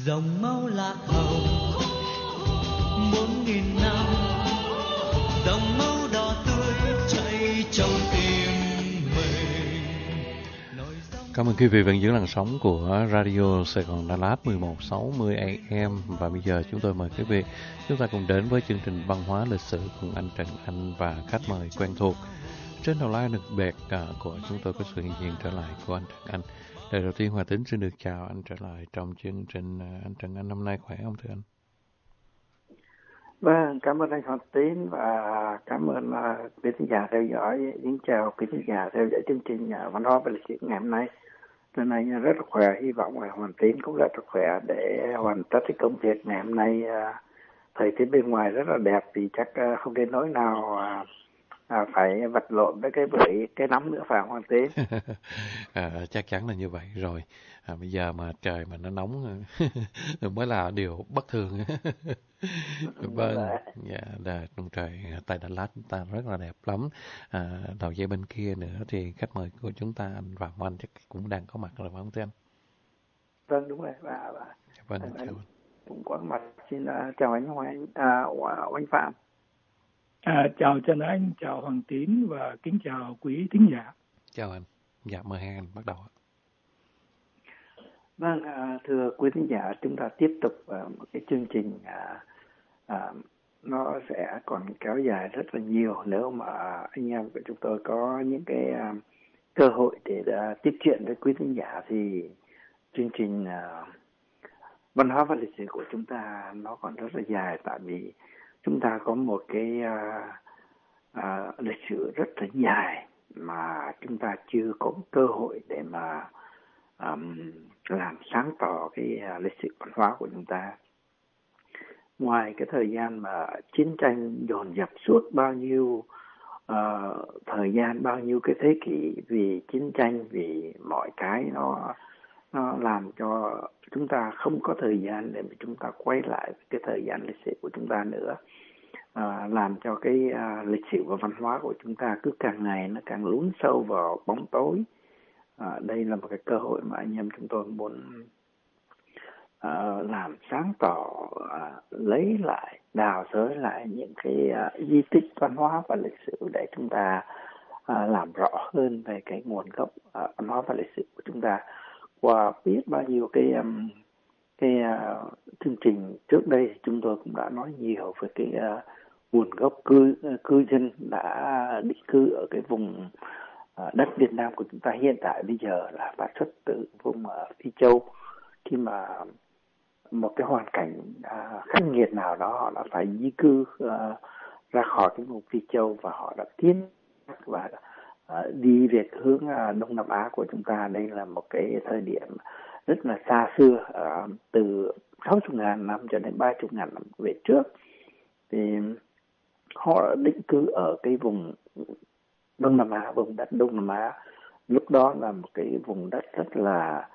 dòng máu lạc hồng 4.000 năm, dòng máu đỏ tươi chảy trong tim mình. Cảm ơn quý vị vẫn giữ làn sóng của Radio Sài Gòn Đà Lạt 1160 AM. Và bây giờ chúng tôi mời quý vị chúng ta cùng đến với chương trình văn hóa lịch sử cùng anh Trần Anh và khách mời quen thuộc. Trên đầu line được bẹt của chúng tôi có sự hiện diện trở lại của anh Trần Anh. Lời đầu tiên Hòa Tính xin được chào anh trở lại trong chương trình. Anh Trần Anh hôm nay khỏe không thưa anh? Vâng, cảm ơn anh Hòa Tín và cảm ơn quý khán giả theo dõi. Xin chào quý khán giả theo dõi chương trình văn hóa và lịch sử ngày hôm nay. Hôm nay rất là khỏe, hy vọng là Hòa Tín cũng rất là khỏe để hoàn tất cái công việc ngày hôm nay. Thời tiết bên ngoài rất là đẹp thì chắc không đến nỗi nào phải vật lộn với cái nóng nữa phải không Hoàng Tín? Chắc chắn là như vậy rồi. Bây giờ mà trời mà nó nóng mới là điều bất thường. Vâng, trong trời tại Đà Lạt chúng ta rất là đẹp lắm. Đầu dây bên kia nữa thì khách mời của chúng ta anh Phạm Oanh chắc cũng đang có mặt rồi phải không thưa anh? Vâng đúng rồi. Vâng, chào anh. Cũng có mặt. Xin chào anh Phạm. Chào Trần Anh, chào Hoàng Tín và kính chào quý thính giả. Chào anh. Dạ mời hai anh bắt đầu. Vâng, thưa quý thính giả, chúng ta tiếp tục một cái chương trình nó sẽ còn kéo dài rất là nhiều nếu mà anh em của chúng tôi có những cái cơ hội để tiếp chuyện với quý thính giả thì chương trình văn hóa và lịch sử của chúng ta nó còn rất là dài, tại vì chúng ta có một cái lịch sử rất là dài mà chúng ta chưa có cơ hội để mà làm sáng tỏ cái lịch sử văn hóa của chúng ta. Ngoài cái thời gian mà chiến tranh dồn dập suốt bao nhiêu thời gian, bao nhiêu cái thế kỷ vì chiến tranh, vì mọi cái nó làm cho chúng ta không có thời gian để mà chúng ta quay lại cái thời gian lịch sử của chúng ta nữa. Làm cho cái lịch sử và văn hóa của chúng ta cứ càng ngày nó càng lún sâu vào bóng tối. Đây là một cái cơ hội mà anh em chúng tôi muốn làm sáng tỏ, lấy lại, đào xới lại những cái di tích văn hóa và lịch sử để chúng ta làm rõ hơn về cái nguồn gốc văn hóa và lịch sử của chúng ta. Qua biết bao nhiêu cái chương trình trước đây thì chúng tôi cũng đã nói nhiều về cái nguồn gốc cư dân đã định cư ở cái vùng đất Việt Nam của chúng ta hiện tại bây giờ là phát xuất từ vùng Phi Châu. Khi mà một cái hoàn cảnh khắc nghiệt nào đó họ đã phải di cư ra khỏi cái vùng Phi Châu và họ đã tiến và đi về hướng Đông Nam Á của chúng ta. Đây là một cái thời điểm rất là xa xưa, từ 60.000 năm cho đến 30.000 năm về trước thì họ đã định cư ở cái vùng Đông Nam Á, vùng đất Đông Nam Á. Lúc đó là một cái vùng đất rất là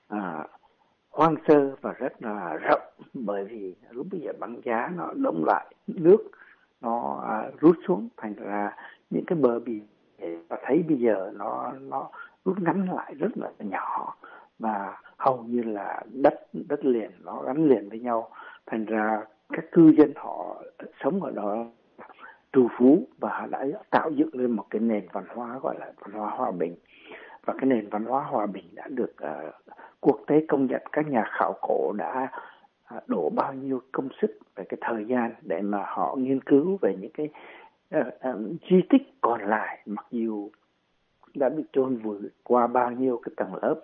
hoang sơ và rất là rộng, bởi vì lúc bây giờ băng giá nó đông lại, nước nó rút xuống, thành ra những cái bờ biển và thấy bây giờ nó rút ngắn lại rất là nhỏ và hầu như là đất liền nó gắn liền với nhau, thành ra các cư dân họ sống ở đó trù phú và đã tạo dựng lên một cái nền văn hóa gọi là văn hóa hòa bình. Và cái nền văn hóa hòa bình đã được quốc tế công nhận. Các nhà khảo cổ đã đổ bao nhiêu công sức về cái thời gian để mà họ nghiên cứu về những cái di tích còn lại, mặc dù đã bị chôn vùi qua bao nhiêu cái tầng lớp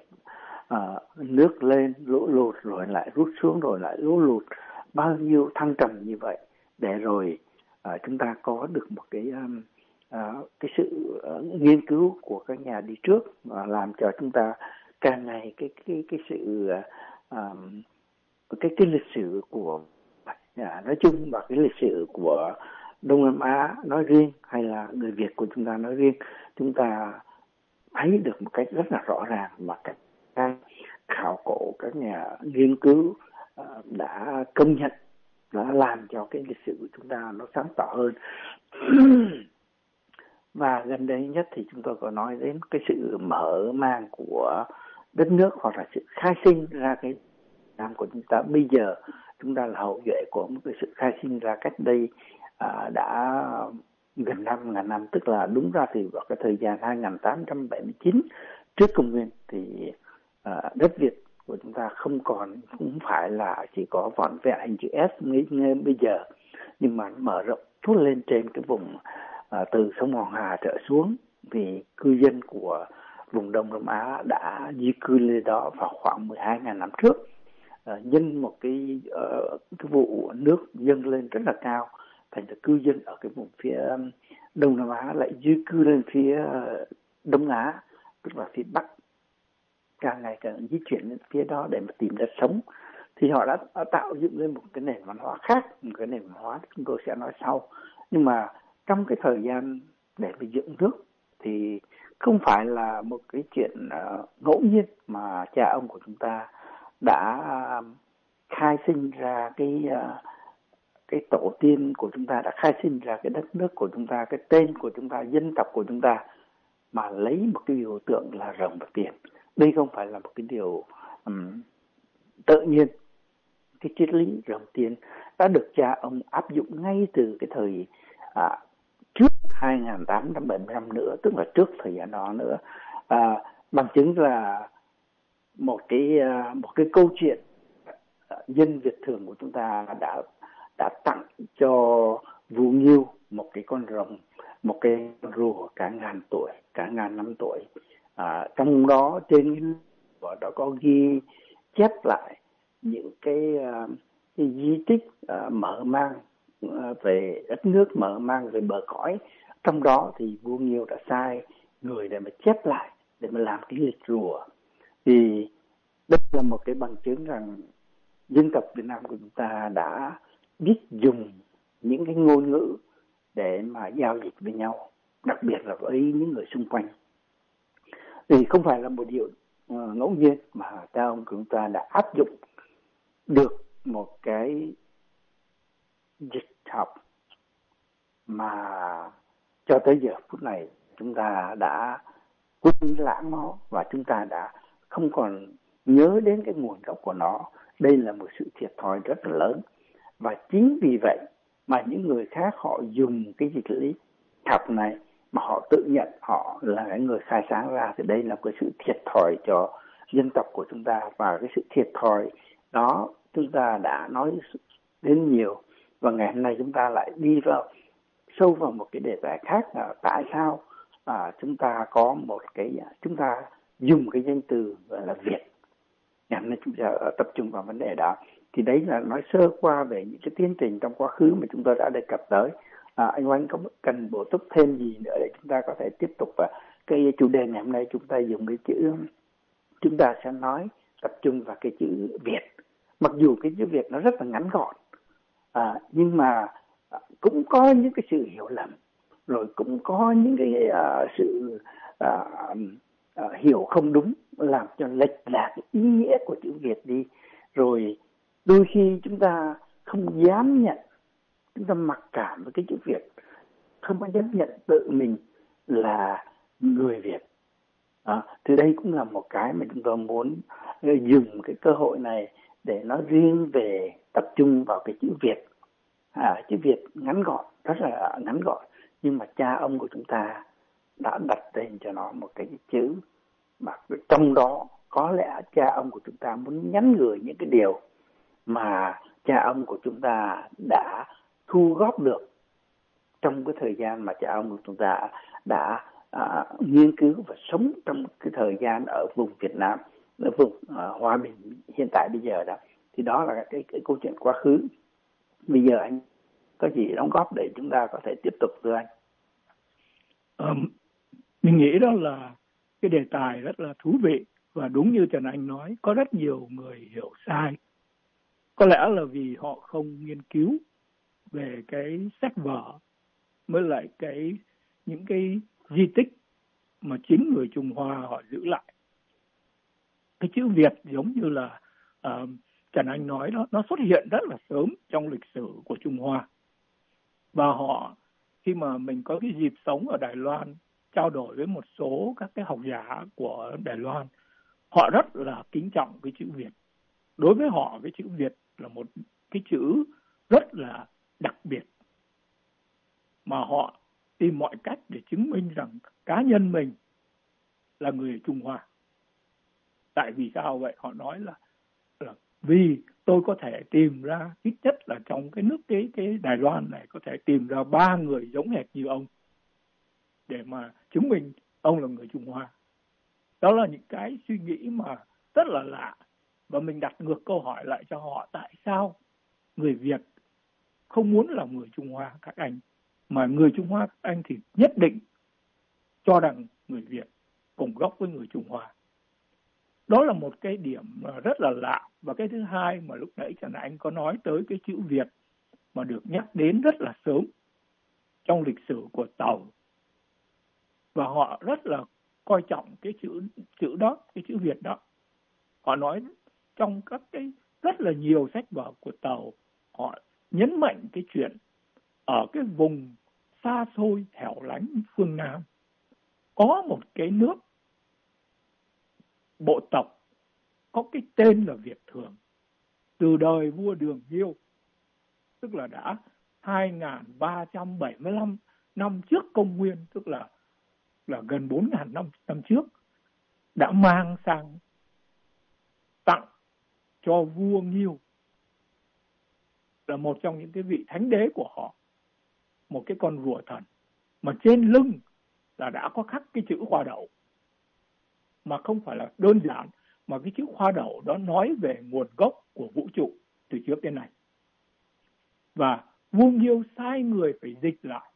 nước lên, lũ lụt rồi lại rút xuống, rồi lại lũ lụt, bao nhiêu thăng trầm như vậy để rồi chúng ta có được một cái sự nghiên cứu của các nhà đi trước làm cho chúng ta càng ngày cái sự cái lịch sử của nói chung và cái lịch sử của Đông Nam Á nói riêng hay là người Việt của chúng ta nói riêng, chúng ta thấy được một cách rất là rõ ràng mà các khảo cổ, các nhà nghiên cứu đã công nhận, đã làm cho cái lịch sử của chúng ta nó sáng tỏ hơn. Và gần đây nhất thì chúng tôi có nói đến cái sự mở mang của đất nước hoặc là sự khai sinh ra cái Nam của chúng ta bây giờ, chúng ta là hậu duệ của một cái sự khai sinh ra cách đây đã gần 5.000 năm, tức là đúng ra thì vào cái thời gian 2879 trước công nguyên thì đất Việt của chúng ta không phải là chỉ có vỏn vẹn hình chữ S như bây giờ, nhưng mà mở rộng suốt lên trên cái vùng từ sông Hoàng Hà trở xuống, vì cư dân của vùng Đông Nam Á đã di cư lên đó vào khoảng 12.000 năm trước. Nhân một cái vụ nước dâng lên rất là cao, thành ra cư dân ở cái vùng phía Đông Nam Á lại di cư lên phía Đông Á, tức là phía Bắc, càng ngày càng di chuyển đến phía đó để mà tìm đất sống. Thì họ đã tạo dựng lên một cái nền văn hóa khác, một cái nền văn hóa chúng tôi sẽ nói sau. Nhưng mà trong cái thời gian để mà dựng nước thì không phải là một cái chuyện ngẫu nhiên mà cha ông của chúng ta đã khai sinh ra cái tổ tiên của chúng ta, đã khai sinh ra cái đất nước của chúng ta, cái tên của chúng ta, dân tộc của chúng ta, mà lấy một cái biểu tượng là rồng và tiền. Đây không phải là một cái điều tự nhiên. Cái triết lý rồng tiền đã được cha ông áp dụng ngay từ cái thời trước 2875 nữa, tức là trước thời gian đó nữa. Bằng chứng là một cái câu chuyện dân Việt thường của chúng ta đã tặng cho vua Nghiêu một cái con rồng, một cái rùa cả ngàn tuổi, cả ngàn năm tuổi. Trong đó trên đó có ghi chép lại những cái di tích mở mang về đất nước, mở mang về bờ cõi. Trong đó thì vua Nghiêu đã sai người để mà chép lại, để mà làm cái lịch rùa. Thì đây là một cái bằng chứng rằng dân tộc Việt Nam của chúng ta đã biết dùng những cái ngôn ngữ để mà giao dịch với nhau, đặc biệt là với những người xung quanh. Thì không phải là một điều ngẫu nhiên mà cha ông của chúng ta đã áp dụng được một cái dịch học mà cho tới giờ phút này chúng ta đã quên lãng nó, và chúng ta đã không còn nhớ đến cái nguồn gốc của nó. Đây là một sự thiệt thòi rất là lớn, và chính vì vậy mà những người khác họ dùng cái dịch lý học này mà họ tự nhận họ là cái người khai sáng ra, thì đây là cái sự thiệt thòi cho dân tộc của chúng ta. Và cái sự thiệt thòi đó chúng ta đã nói đến nhiều, và ngày hôm nay chúng ta lại đi sâu vào một cái đề tài khác là tại sao chúng ta có một cái, chúng ta dùng cái danh từ gọi là Việt. Ngày hôm nay chúng ta tập trung vào vấn đề đó. Thì đấy là nói sơ qua về những cái tiến trình trong quá khứ mà chúng tôi đã đề cập tới. Anh Oanh có cần bổ túc thêm gì nữa để chúng ta có thể tiếp tục vào cái chủ đề ngày hôm nay? Chúng ta dùng cái chữ, chúng ta sẽ nói tập trung vào cái chữ Việt. Mặc dù cái chữ Việt nó rất là ngắn gọn, nhưng mà cũng có những cái sự hiểu lầm, rồi cũng có những cái sự hiểu không đúng, làm cho lệch lạc cái ý nghĩa của chữ Việt đi. Rồi đôi khi chúng ta không dám nhận, chúng ta mặc cảm với cái chữ Việt, không có dám nhận tự mình là người Việt. Thì đây cũng là một cái mà chúng tôi muốn dùng cái cơ hội này để nói riêng về, tập trung vào cái chữ Việt. Chữ Việt ngắn gọn, rất là ngắn gọn, nhưng mà cha ông của chúng ta đã đặt tên cho nó một cái chữ mà trong đó có lẽ cha ông của chúng ta muốn nhắn gửi những cái điều mà cha ông của chúng ta đã thu góp được trong cái thời gian mà cha ông của chúng ta đã nghiên cứu và sống trong cái thời gian ở vùng Việt Nam, ở vùng hòa bình hiện tại bây giờ đó. Thì đó là cái câu chuyện quá khứ. Bây giờ anh có gì đóng góp để chúng ta có thể tiếp tục thưa anh? Mình nghĩ đó là cái đề tài rất là thú vị, và đúng như Trần Anh nói, có rất nhiều người hiểu sai. Có lẽ là vì họ không nghiên cứu về cái sách vở với lại những cái di tích mà chính người Trung Hoa họ giữ lại. Cái chữ Việt giống như là Trần Anh nói đó, nó xuất hiện rất là sớm trong lịch sử của Trung Hoa. Và họ, khi mà mình có cái dịp sống ở Đài Loan, trao đổi với một số các cái học giả của Đài Loan, họ rất là kính trọng cái chữ Việt. đối với họ cái chữ Việt là một cái chữ rất là đặc biệt, mà họ tìm mọi cách để chứng minh rằng cá nhân mình là người Trung Hoa. Tại vì sao vậy? Họ nói là vì tôi có thể tìm ra, ít nhất là trong cái nước cái Đài Loan này, có thể tìm ra 3 người giống hệt như ông để mà chứng minh ông là người Trung Hoa. Đó là những cái suy nghĩ mà rất là lạ, và mình đặt ngược câu hỏi lại cho họ: tại sao người Việt không muốn là người Trung Hoa các anh, mà người Trung Hoa các anh thì nhất định cho rằng người Việt cùng gốc với người Trung Hoa? Đó là một cái điểm rất là lạ. Và cái thứ hai mà lúc nãy Trần Anh có nói tới cái chữ Việt mà được nhắc đến rất là sớm trong lịch sử của Tàu, và họ rất là coi trọng cái chữ đó, cái chữ Việt đó. Họ nói trong các cái rất là nhiều sách vở của Tàu, họ nhấn mạnh cái chuyện ở cái vùng xa xôi hẻo lánh phương Nam có một cái nước bộ tộc có cái tên là Việt Thường từ đời vua Đường Nhiêu, tức là đã 2375 năm trước công nguyên, tức là gần 4.000 năm trước, đã mang sang tặng cho vua Nhiêu, là một trong những cái vị thánh đế của họ, một cái con rùa thần mà trên lưng là đã có khắc cái chữ Hoa Đậu, mà không phải là đơn giản, mà cái chữ Hoa Đậu đó nói về nguồn gốc của vũ trụ từ trước đến nay. Và vua Nhiêu sai người phải dịch lại,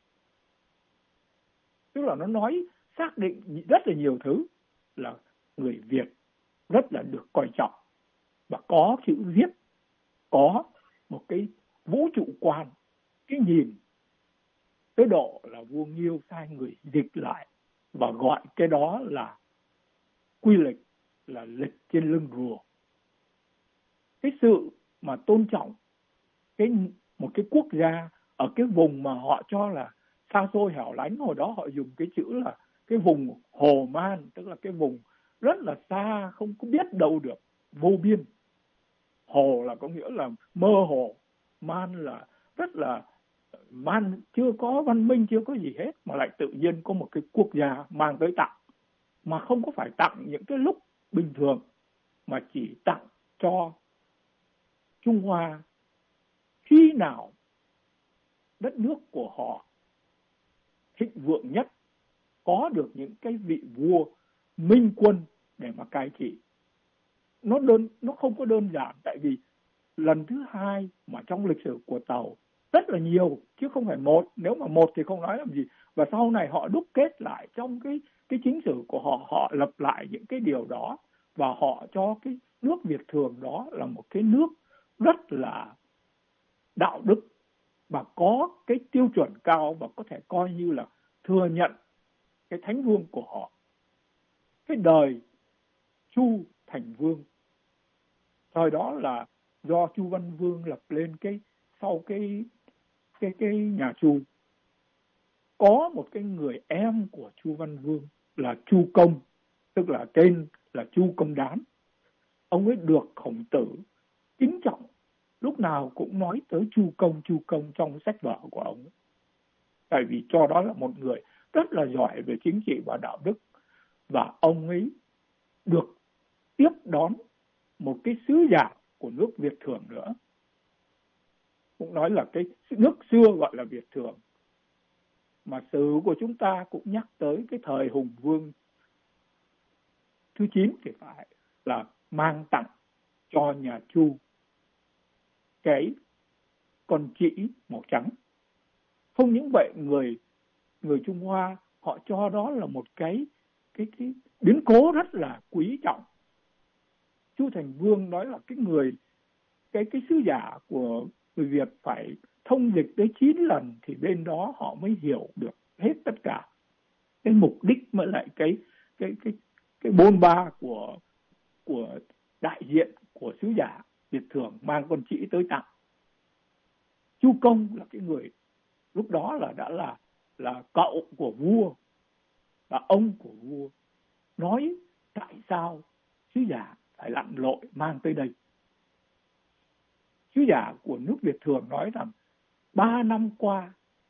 tức là nó nói xác định rất là nhiều thứ, là người Việt rất là được coi trọng và có chữ viết, có một cái vũ trụ quan, cái nhìn tới độ là vua Nhiêu sai người dịch lại và gọi cái đó là quy lịch, là lịch trên lưng rùa. Cái sự mà tôn trọng một cái quốc gia ở cái vùng mà họ cho là xa xôi hẻo lánh, hồi đó họ dùng cái chữ là cái vùng Hồ Man, tức là cái vùng rất là xa, không có biết đâu được, vô biên. Hồ là có nghĩa là mơ hồ, Man là rất là Man, chưa có văn minh, chưa có gì hết, mà lại tự nhiên có một cái quốc gia mang tới tặng, mà không có phải tặng những cái lúc bình thường, mà chỉ tặng cho Trung Hoa khi nào đất nước của họ thịnh vượng nhất, có được những cái vị vua minh quân để mà cai trị. Nó không có đơn giản, tại vì lần thứ hai mà trong lịch sử của Tàu rất là nhiều, chứ không phải một. Nếu mà một thì không nói làm gì. Và sau này họ đúc kết lại trong cái chính sử của họ, họ lập lại những cái điều đó, và họ cho cái nước Việt Thường đó là một cái nước rất là đạo đức và có cái tiêu chuẩn cao, và có thể coi như là thừa nhận cái thánh vương của họ. Cái đời Chu Thành Vương, thời đó là do Chu Văn Vương lập lên sau cái nhà Chu, có một cái người em của Chu Văn Vương là Chu Công, tức là tên là Chu Công Đán. Ông ấy được Khổng Tử kính trọng, lúc nào cũng nói tới Chu Công trong sách vở của ông ấy. Tại vì cho đó là một người rất là giỏi về chính trị và đạo đức, và ông ấy được tiếp đón một cái sứ giả của nước Việt Thường nữa, cũng nói là cái nước xưa gọi là Việt Thường, mà sử của chúng ta cũng nhắc tới cái thời Hùng Vương thứ 9 thì phải, là mang tặng cho nhà Chu cái con trĩ màu trắng. Không những vậy, người Trung Hoa họ cho đó là một cái biến cố rất là quý trọng. Chu Thành Vương nói là cái sứ giả của người Việt phải thông dịch tới 9 lần thì bên đó họ mới hiểu được hết tất cả cái mục đích, với lại cái bôn ba của đại diện của sứ giả Việt Thường mang con trĩ tới tặng. Chu Công là cái người lúc đó là đã là cậu của vua, là ông của vua, nói tại sao sứ giả phải lặn lội mang tới đây. sứ giả của nước Việt thường nói rằng 3 năm qua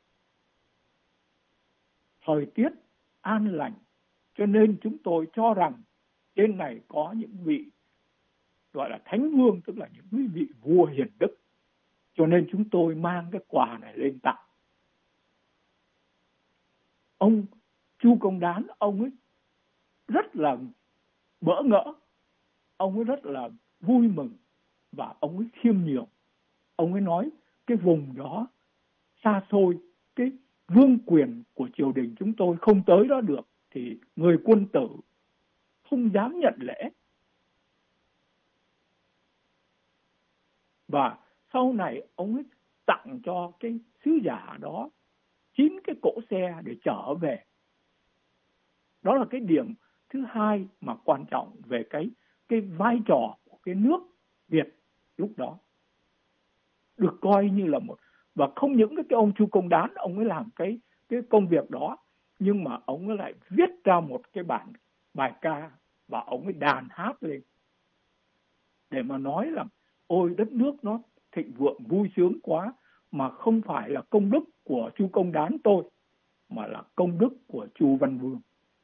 thời tiết an lành, cho nên chúng tôi cho rằng trên này có những vị gọi là thánh vương, tức là những vị vua hiền đức, cho nên chúng tôi mang cái quà này lên tặng. Ông Chu Công Đán, ông ấy rất là bỡ ngỡ, ông ấy rất là vui mừng và ông ấy khiêm nhường. Ông ấy nói cái vùng đó xa xôi, cái vương quyền của triều đình chúng tôi không tới đó được, thì người quân tử không dám nhận lễ. Và sau này ông ấy tặng cho cái sứ giả đó 9 cái cỗ xe để trở về. Đó là cái điểm thứ hai mà quan trọng về cái vai trò của cái nước Việt lúc đó. Được coi như là một, và không những cái ông Chu Công Đán ông ấy làm cái công việc đó, nhưng mà ông ấy lại viết ra một cái bài ca và ông ấy đàn hát lên để mà nói là ôi đất nước nó thịnh vượng vui sướng quá, mà không phải là công đức của Chu Công Đán tôi, mà là công đức của Chu Văn Vương.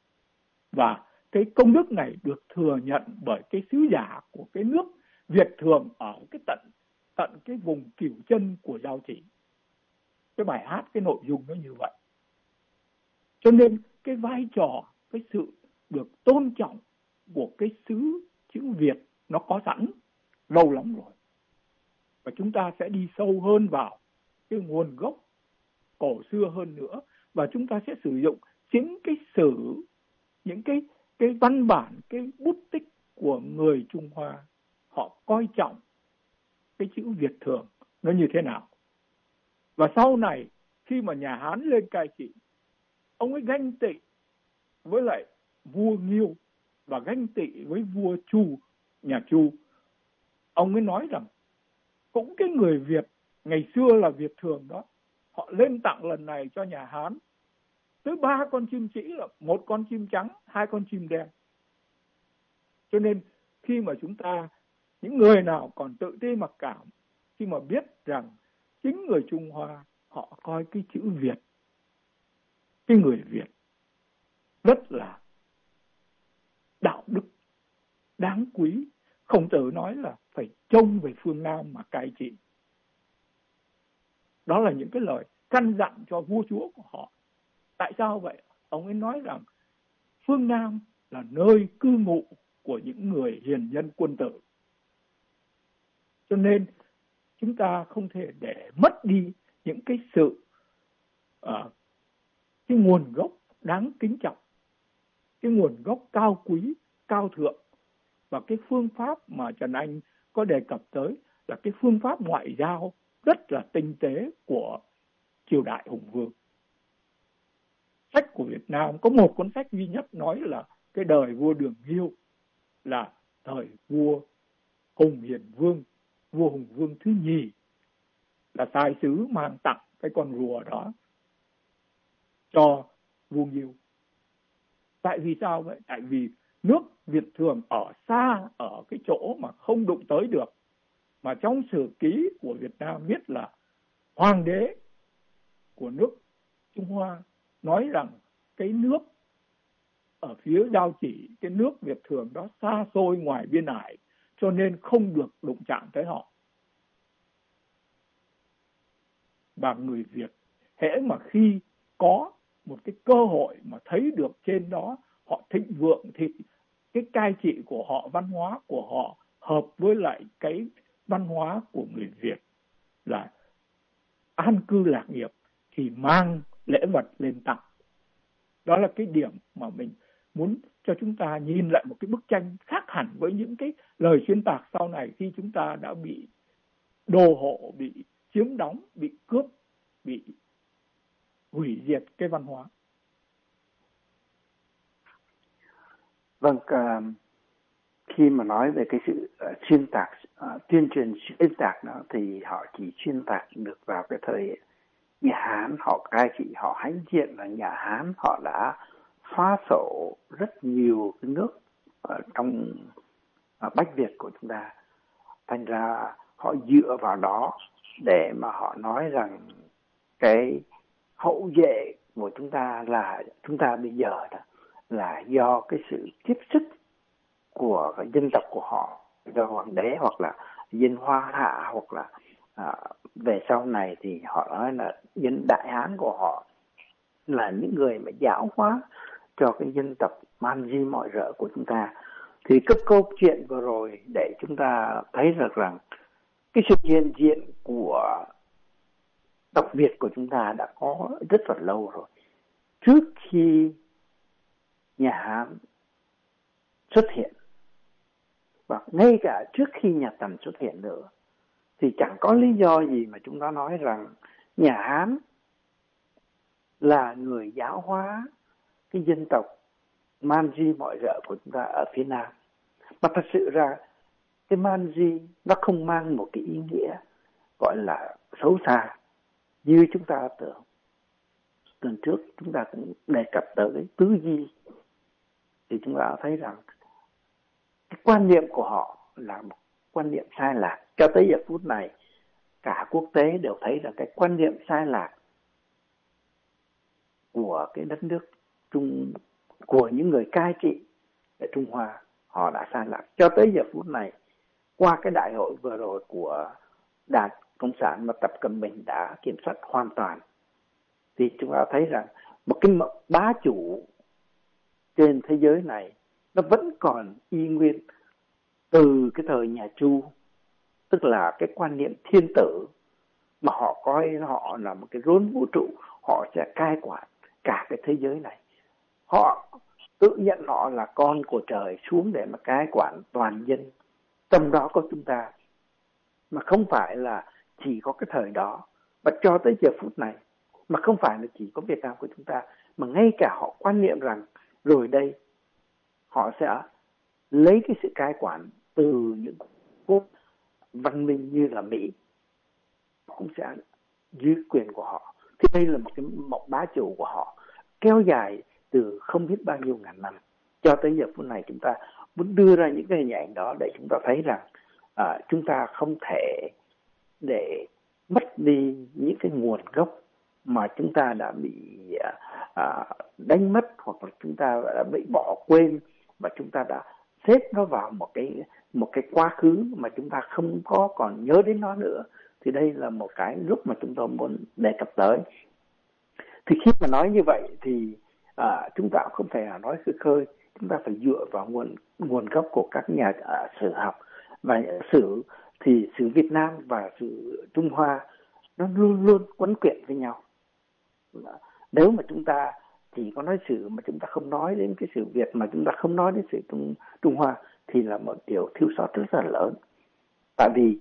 Và cái công đức này được thừa nhận bởi cái sứ giả của cái nước Việt thường ở cái tận cái vùng Cửu Chân của Giao Chỉ. Cái bài hát, cái nội dung nó như vậy. Cho nên cái vai trò, cái sự được tôn trọng của cái xứ chữ Việt nó có sẵn lâu lắm rồi. Và chúng ta sẽ đi sâu hơn vào cái nguồn gốc cổ xưa hơn nữa, và chúng ta sẽ sử dụng chính cái sử, những cái văn bản, cái bút tích của người Trung Hoa, họ coi trọng cái chữ Việt thường nó như thế nào. Và sau này khi mà nhà Hán lên cai trị, ông ấy ganh tị với lại vua Nghiêu và ganh tị với vua Chu, nhà Chu. Ông ấy nói rằng cũng cái người Việt ngày xưa là Việt thường đó, họ lên tặng lần này cho nhà Hán tới 3 con chim chỉ, là 1 con chim trắng, 2 con chim đen. Cho nên khi mà chúng ta, những người nào còn tự ti mặc cảm khi mà biết rằng chính người Trung Hoa họ coi cái chữ Việt, cái người Việt rất là đạo đức, đáng quý. Khổng Tử nói là phải trông về phương Nam mà cai trị. Đó là những cái lời căn dặn cho vua chúa của họ. Tại sao vậy? Ông ấy nói rằng phương Nam là nơi cư ngụ của những người hiền nhân quân tử. Cho nên chúng ta không thể để mất đi những cái sự cái nguồn gốc đáng kính trọng, cái nguồn gốc cao quý, cao thượng. Và cái phương pháp mà Trần Anh có đề cập tới là cái phương pháp ngoại giao rất là tinh tế của triều đại Hùng Vương. Sách của Việt Nam có một cuốn sách duy nhất nói là cái đời vua Đường Nghiêu là thời vua Hùng Hiền Vương, vua Hùng Vương thứ nhì, là sai sứ mang tặng cái con rùa đó cho vua Nghiêu. Tại vì sao vậy? Tại vì nước Việt thường ở xa, ở cái chỗ mà không đụng tới được. Mà trong sử ký của Việt Nam viết là hoàng đế của nước Trung Hoa nói rằng cái nước ở phía Giao Chỉ, cái nước Việt thường đó xa xôi ngoài biên ải, cho nên không được đụng chạm tới họ. Và người Việt hễ mà khi có một cái cơ hội mà thấy được trên đó họ thịnh vượng, thì cái cai trị của họ, văn hóa của họ hợp với lại cái văn hóa của người Việt là an cư lạc nghiệp, thì mang lễ vật lên tặng. Đó là cái điểm mà mình muốn cho chúng ta nhìn lại một cái bức tranh khác hẳn với những cái lời xuyên tạc sau này, khi chúng ta đã bị đô hộ, bị chiếm đóng, bị cướp, bị hủy diệt cái văn hóa. Vâng, khi mà nói về cái sự xuyên tạc, tuyên truyền xuyên tạc đó, thì họ chỉ xuyên tạc được vào cái thời nhà Hán họ cai trị, họ hãnh diện là nhà Hán họ đã phá sổ rất nhiều cái nước ở trong Bách Việt của chúng ta. Thành ra họ dựa vào đó để mà họ nói rằng cái hậu duệ của chúng ta bây giờ đó là do cái sự tiếp sức của cái dân tộc của họ, do hoàng đế hoặc là dân Hoa Hạ, hoặc là về sau này thì họ nói là dân Đại Hán của họ, là những người mà giáo hóa cho cái dân tộc man di mọi rợ của chúng ta. Thì cái câu chuyện vừa rồi để chúng ta thấy được rằng cái sự hiện diện của tộc Việt của chúng ta đã có rất là lâu rồi. Trước khi nhà Hán xuất hiện, và ngay cả trước khi nhà Tần xuất hiện nữa, thì chẳng có lý do gì mà chúng ta nói rằng nhà Hán là người giáo hóa cái dân tộc man di mọi rợ của chúng ta ở phía Nam. Mà thật sự ra cái man di nó không mang một cái ý nghĩa gọi là xấu xa như chúng ta tưởng. Tuần trước chúng ta cũng đề cập tới cái tứ di, thì chúng ta thấy rằng cái quan niệm của họ là một quan niệm sai lạc. Cho tới giờ phút này, cả quốc tế đều thấy rằng cái quan niệm sai lạc của cái đất nước của những người cai trị ở Trung Hoa, họ đã sai lạc. Cho tới giờ phút này, qua cái đại hội vừa rồi của Đảng Cộng sản mà Tập Cận Bình đã kiểm soát hoàn toàn, thì chúng ta thấy rằng một cái bá chủ trên thế giới này nó vẫn còn y nguyên từ cái thời nhà Chu, tức là cái quan niệm thiên tử, mà họ coi họ là một cái rốn vũ trụ, họ sẽ cai quản cả cái thế giới này. Họ tự nhận họ là con của trời xuống để mà cai quản toàn dân, trong đó có chúng ta. Mà không phải là chỉ có cái thời đó, mà cho tới giờ phút này, mà không phải là chỉ có Việt Nam của chúng ta, mà ngay cả họ quan niệm rằng rồi đây họ sẽ lấy cái sự cai quản từ những quốc văn minh như là Mỹ, cũng sẽ dưới quyền của họ. Thì đây là một cái mộng bá chủ của họ kéo dài từ không biết bao nhiêu ngàn năm. Cho tới giờ phút này chúng ta muốn đưa ra những cái hình ảnh đó để chúng ta thấy rằng chúng ta không thể để mất đi những cái nguồn gốc mà chúng ta đã bị đánh mất, hoặc là chúng ta đã bị bỏ quên, và chúng ta đã xếp nó vào một cái quá khứ mà chúng ta không có còn nhớ đến nó nữa. Thì đây là một cái lúc mà chúng tôi muốn đề cập tới. Thì khi mà nói như vậy thì chúng ta không thể nói khơi khơi, chúng ta phải dựa vào nguồn gốc của các nhà sử học. Và sử thì sử Việt Nam và sử Trung Hoa nó luôn luôn quấn quyện với nhau. Nếu mà chúng ta chỉ có nói sử mà chúng ta không nói đến cái sử Việt, mà chúng ta không nói đến sử Trung Hoa, thì là một điều thiếu sót rất là lớn. Tại vì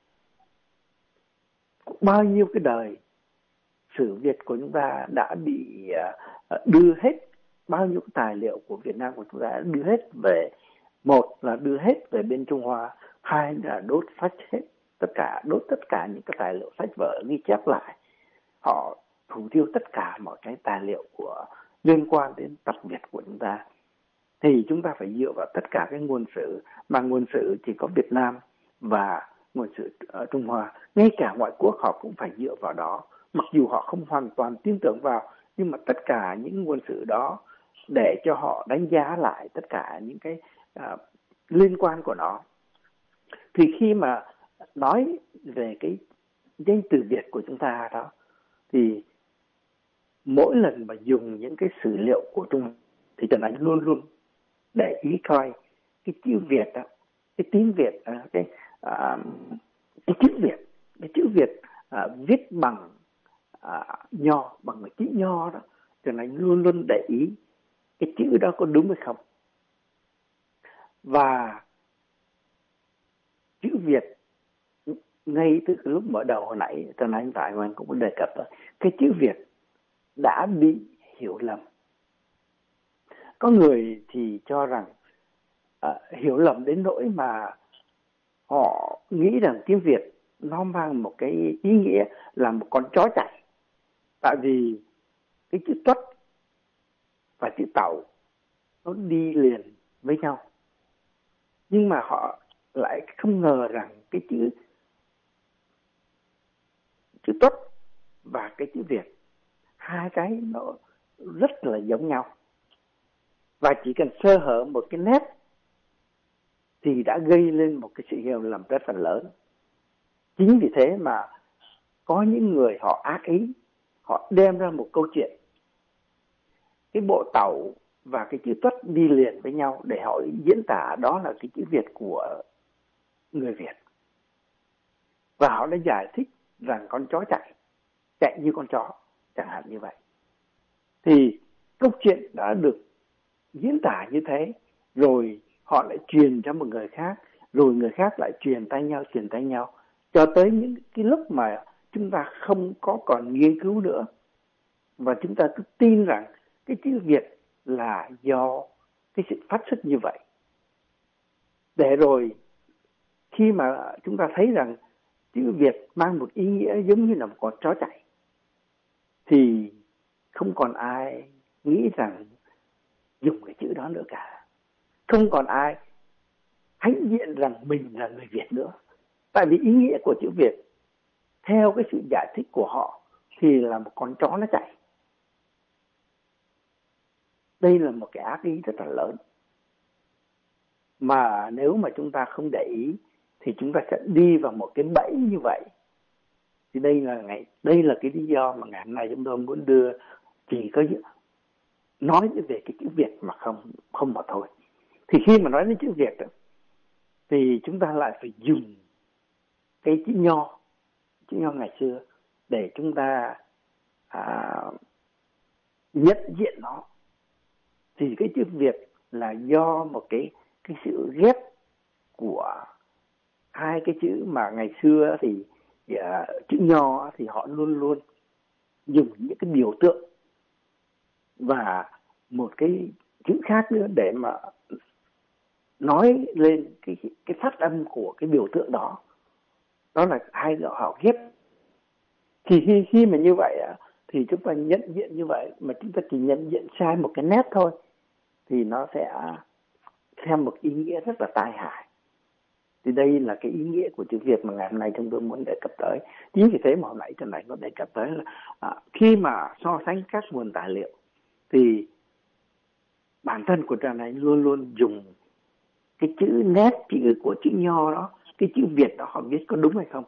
bao nhiêu cái đời sử Việt của chúng ta đã bị đưa hết, bao nhiêu cái tài liệu của Việt Nam của chúng ta đã đưa hết về, một là đưa hết về bên Trung Hoa, hai là đốt sách hết đốt tất cả những cái tài liệu sách vở ghi chép lại. Họ thủ tiêu tất cả mọi cái tài liệu liên quan đến tộc Việt của chúng ta. Thì chúng ta phải dựa vào tất cả cái nguồn sử, mà nguồn sử chỉ có Việt Nam và nguồn sử ở Trung Hoa. Ngay cả ngoại quốc họ cũng phải dựa vào đó, mặc dù họ không hoàn toàn tin tưởng vào, nhưng mà tất cả những nguồn sử đó để cho họ đánh giá lại tất cả những cái liên quan của nó. Thì khi mà nói về cái danh từ Việt của chúng ta đó, thì mỗi lần mà dùng những cái sử liệu của Trung, thì Trần Anh luôn luôn để ý coi cái chữ Việt đó, cái tiếng Việt, cái chữ Việt viết bằng nho, bằng cái chữ nho đó, Trần Anh luôn luôn để ý cái chữ đó có đúng hay không. Và chữ Việt ngay từ cái lúc mở đầu hồi nãy Trần Anh tại mình cũng đề cập tới, cái chữ Việt đã bị hiểu lầm. Có người thì cho rằng hiểu lầm đến nỗi mà họ nghĩ rằng tiếng Việt nó mang một cái ý nghĩa là một con chó chạy. Tại vì cái chữ tuất và chữ tàu nó đi liền với nhau. Nhưng mà họ lại không ngờ rằng cái chữ chữ Tuất và cái chữ Việt, hai cái nó rất là giống nhau, và chỉ cần sơ hở một cái nét thì đã gây lên một cái sự hiểu lầm rất là lớn. Chính vì thế mà có những người họ ác ý, họ đem ra một câu chuyện cái bộ Tàu và cái chữ Tuất đi liền với nhau để họ diễn tả đó là cái chữ Việt của người Việt. Và họ đã giải thích rằng con chó chạy như con chó, chẳng hạn như vậy. Thì câu chuyện đã được diễn tả như thế, rồi họ lại truyền cho một người khác, rồi người khác lại truyền tay nhau, cho tới những cái lúc mà chúng ta không có còn nghiên cứu nữa, và chúng ta cứ tin rằng cái chữ Việt là do cái sự phát xuất như vậy. Để rồi khi mà chúng ta thấy rằng chữ Việt mang một ý nghĩa giống như là một con chó chạy, thì không còn ai nghĩ rằng dùng cái chữ đó nữa cả. Không còn ai hãnh diện rằng mình là người Việt nữa. Tại vì ý nghĩa của chữ Việt, theo cái sự giải thích của họ, thì là một con chó nó chạy. Đây là một cái ác ý rất là lớn. Mà nếu mà chúng ta không để ý thì chúng ta sẽ đi vào một cái bẫy như vậy. Thì đây là cái lý do mà ngày hôm nay chúng tôi muốn đưa, chỉ có nói về cái chữ Việt mà không mà thôi. Thì khi mà nói đến chữ Việt thì chúng ta lại phải dùng cái chữ nho ngày xưa để chúng ta nhận diện nó. Thì cái chữ Việt là do một cái sự ghép của hai cái chữ mà ngày xưa thì chữ nho thì họ luôn luôn dùng những cái biểu tượng và một cái chữ khác nữa để mà nói lên cái phát âm của cái biểu tượng đó. Đó là hai người họ ghép. Thì khi mà như vậy thì chúng ta nhận diện như vậy, mà chúng ta chỉ nhận diện sai một cái nét thôi thì nó sẽ theo một ý nghĩa rất là tai hại. Thì đây là cái ý nghĩa của chữ Việt mà ngày hôm nay chúng tôi muốn đề cập tới. Chính vì thế mà hồi nãy Trần Này có đề cập tới là khi mà so sánh các nguồn tài liệu thì bản thân của Trần Này luôn luôn dùng cái chữ nét, chữ của chữ nho đó, cái chữ Việt đó họ viết có đúng hay không.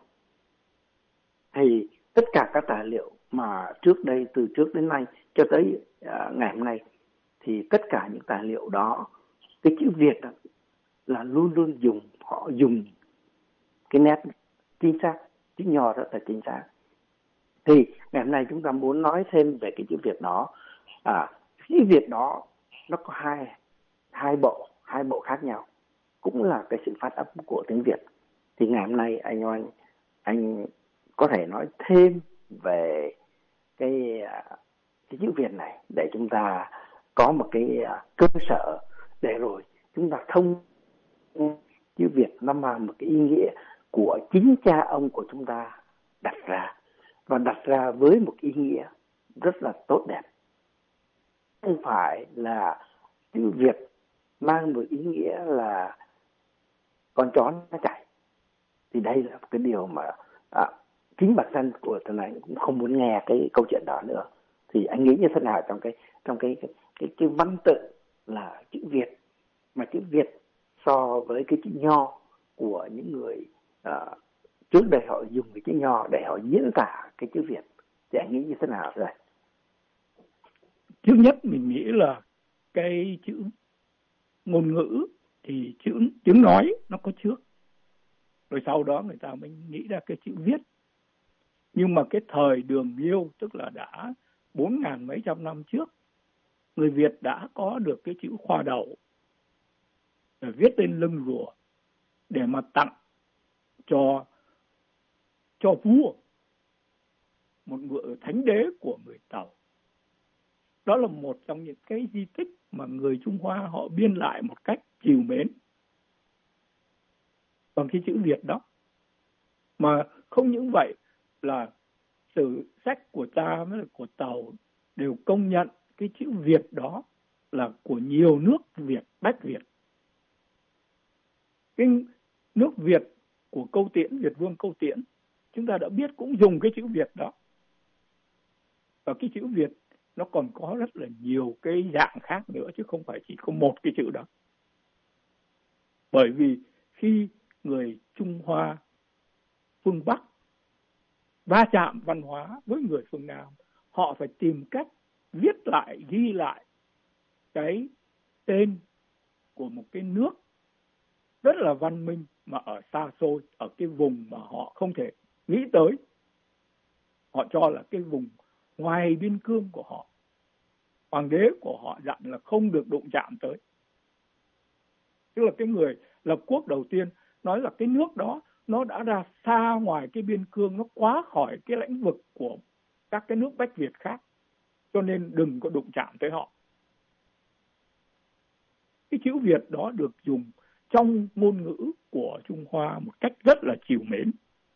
Thì tất cả các tài liệu mà trước đây, từ trước đến nay cho tới ngày hôm nay, thì tất cả những tài liệu đó, cái chữ Việt đó, là luôn luôn họ dùng cái nét chính xác, chữ nho rất là chính xác. Thì ngày hôm nay chúng ta muốn nói thêm về cái chữ Việt đó. Chữ Việt đó nó có hai bộ khác nhau, cũng là cái sự phát âm của tiếng Việt. Thì ngày hôm nay anh có thể nói thêm về cái chữ Việt này để chúng ta có một cái cơ sở để rồi chúng ta thông chữ Việt nó mang một cái ý nghĩa của chính cha ông của chúng ta đặt ra, và đặt ra với một ý nghĩa rất là tốt đẹp. Không phải là chữ Việt mang một ý nghĩa là con chó nó chạy. Thì đây là cái điều mà chính bản thân của thằng này cũng không muốn nghe cái câu chuyện đó nữa. Thì anh nghĩ như thế nào trong cái văn tự là chữ Việt, mà chữ Việt so với cái chữ nho của những người trước đây họ dùng cái chữ nho để họ diễn tả cái chữ Việt, thì anh nghĩ như thế nào rồi? Trước nhất mình nghĩ là cái chữ ngôn ngữ thì tiếng nói nó có trước, rồi sau đó người ta mới nghĩ ra cái chữ viết. Nhưng mà cái thời Đường Miêu, tức là đã 4.000 mấy trăm năm trước, người Việt đã có được cái chữ khoa đầu để viết lên lưng rùa để mà tặng cho vua, một người thánh đế của người Tàu. Đó là một trong những cái di tích mà người Trung Hoa họ biên lại một cách trìu mến bằng cái chữ Việt đó. Mà không những vậy, là sử sách của ta với của Tàu đều công nhận cái chữ Việt đó là của nhiều nước Việt, Bách Việt. Cái nước Việt của Câu Tiễn, Việt Vương Câu Tiễn, chúng ta đã biết cũng dùng cái chữ Việt đó. Và cái chữ Việt nó còn có rất là nhiều cái dạng khác nữa, chứ không phải chỉ có một cái chữ đó. Bởi vì khi người Trung Hoa phương Bắc va chạm văn hóa với người phương Nam, họ phải tìm cách viết lại, ghi lại cái tên của một cái nước rất là văn minh mà ở xa xôi, ở cái vùng mà họ không thể nghĩ tới. Họ cho là cái vùng ngoài biên cương của họ. Hoàng đế của họ dặn là không được đụng chạm tới. Tức là cái người lập quốc đầu tiên nói là cái nước đó nó đã ra xa ngoài cái biên cương, nó quá khỏi cái lãnh vực của các cái nước Bách Việt khác, cho nên đừng có đụng chạm tới họ. Cái chữ Việt đó được dùng trong ngôn ngữ của Trung Hoa một cách rất là trìu mến.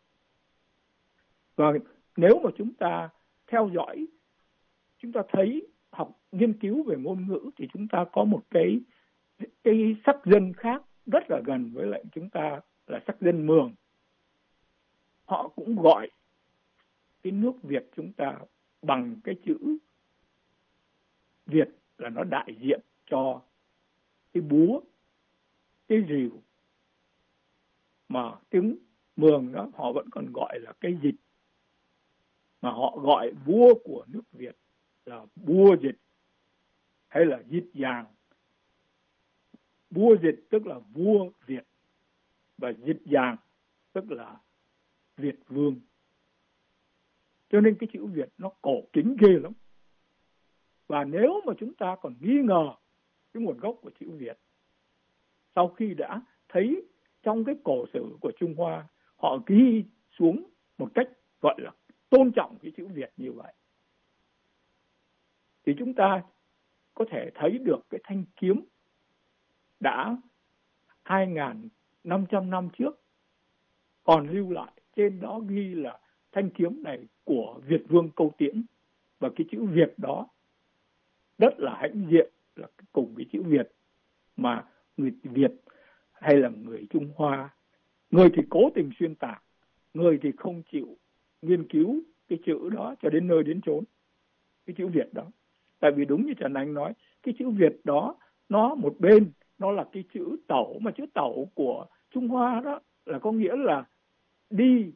Và nếu mà chúng ta theo dõi, chúng ta thấy học nghiên cứu về ngôn ngữ, thì chúng ta có một cái sắc dân khác rất là gần với lại chúng ta là sắc dân Mường. Họ cũng gọi cái nước Việt chúng ta bằng cái chữ Việt, là nó đại diện cho cái búa, cái rìu, mà tiếng Mường đó họ vẫn còn gọi là cái dịch, mà họ gọi vua của nước Việt là vua dịch hay là dịch giàng. Vua dịch tức là vua Việt, và dịch giàng tức là Việt vương. Cho nên cái chữ Việt nó cổ kính ghê lắm. Và nếu mà chúng ta còn nghi ngờ cái nguồn gốc của chữ Việt, sau khi đã thấy trong cái cổ sử của Trung Hoa họ ghi xuống một cách gọi là tôn trọng cái chữ Việt như vậy, thì chúng ta có thể thấy được cái thanh kiếm đã 2.500 năm trước còn lưu lại, trên đó ghi là thanh kiếm này của Việt vương Câu Tiễn, và cái chữ Việt đó rất là hãnh diện, là cùng cái chữ Việt mà người Việt hay là người Trung Hoa, người thì cố tình xuyên tạc, người thì không chịu nghiên cứu cái chữ đó cho đến nơi đến chốn, cái chữ Việt đó. Tại vì đúng như Trần Anh nói, cái chữ Việt đó nó một bên nó là cái chữ Tẩu, mà chữ Tẩu của Trung Hoa đó là có nghĩa là đi,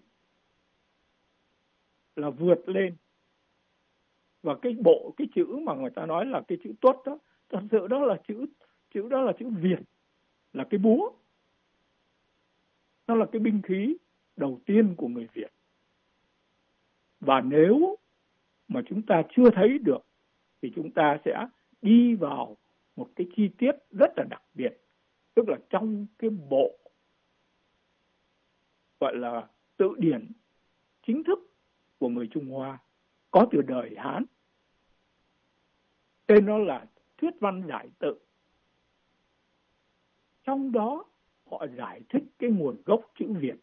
là vượt lên. Và cái chữ mà người ta nói là cái chữ Tuất đó, thật sự đó là chữ đó là chữ Việt, là cái búa. Nó là cái binh khí đầu tiên của người Việt. Và nếu mà chúng ta chưa thấy được thì chúng ta sẽ đi vào một cái chi tiết rất là đặc biệt, tức là trong cái bộ gọi là tự điển chính thức của người Trung Hoa có từ đời Hán, tên nó là Thuyết Văn Giải Tự. Trong đó họ giải thích cái nguồn gốc chữ Việt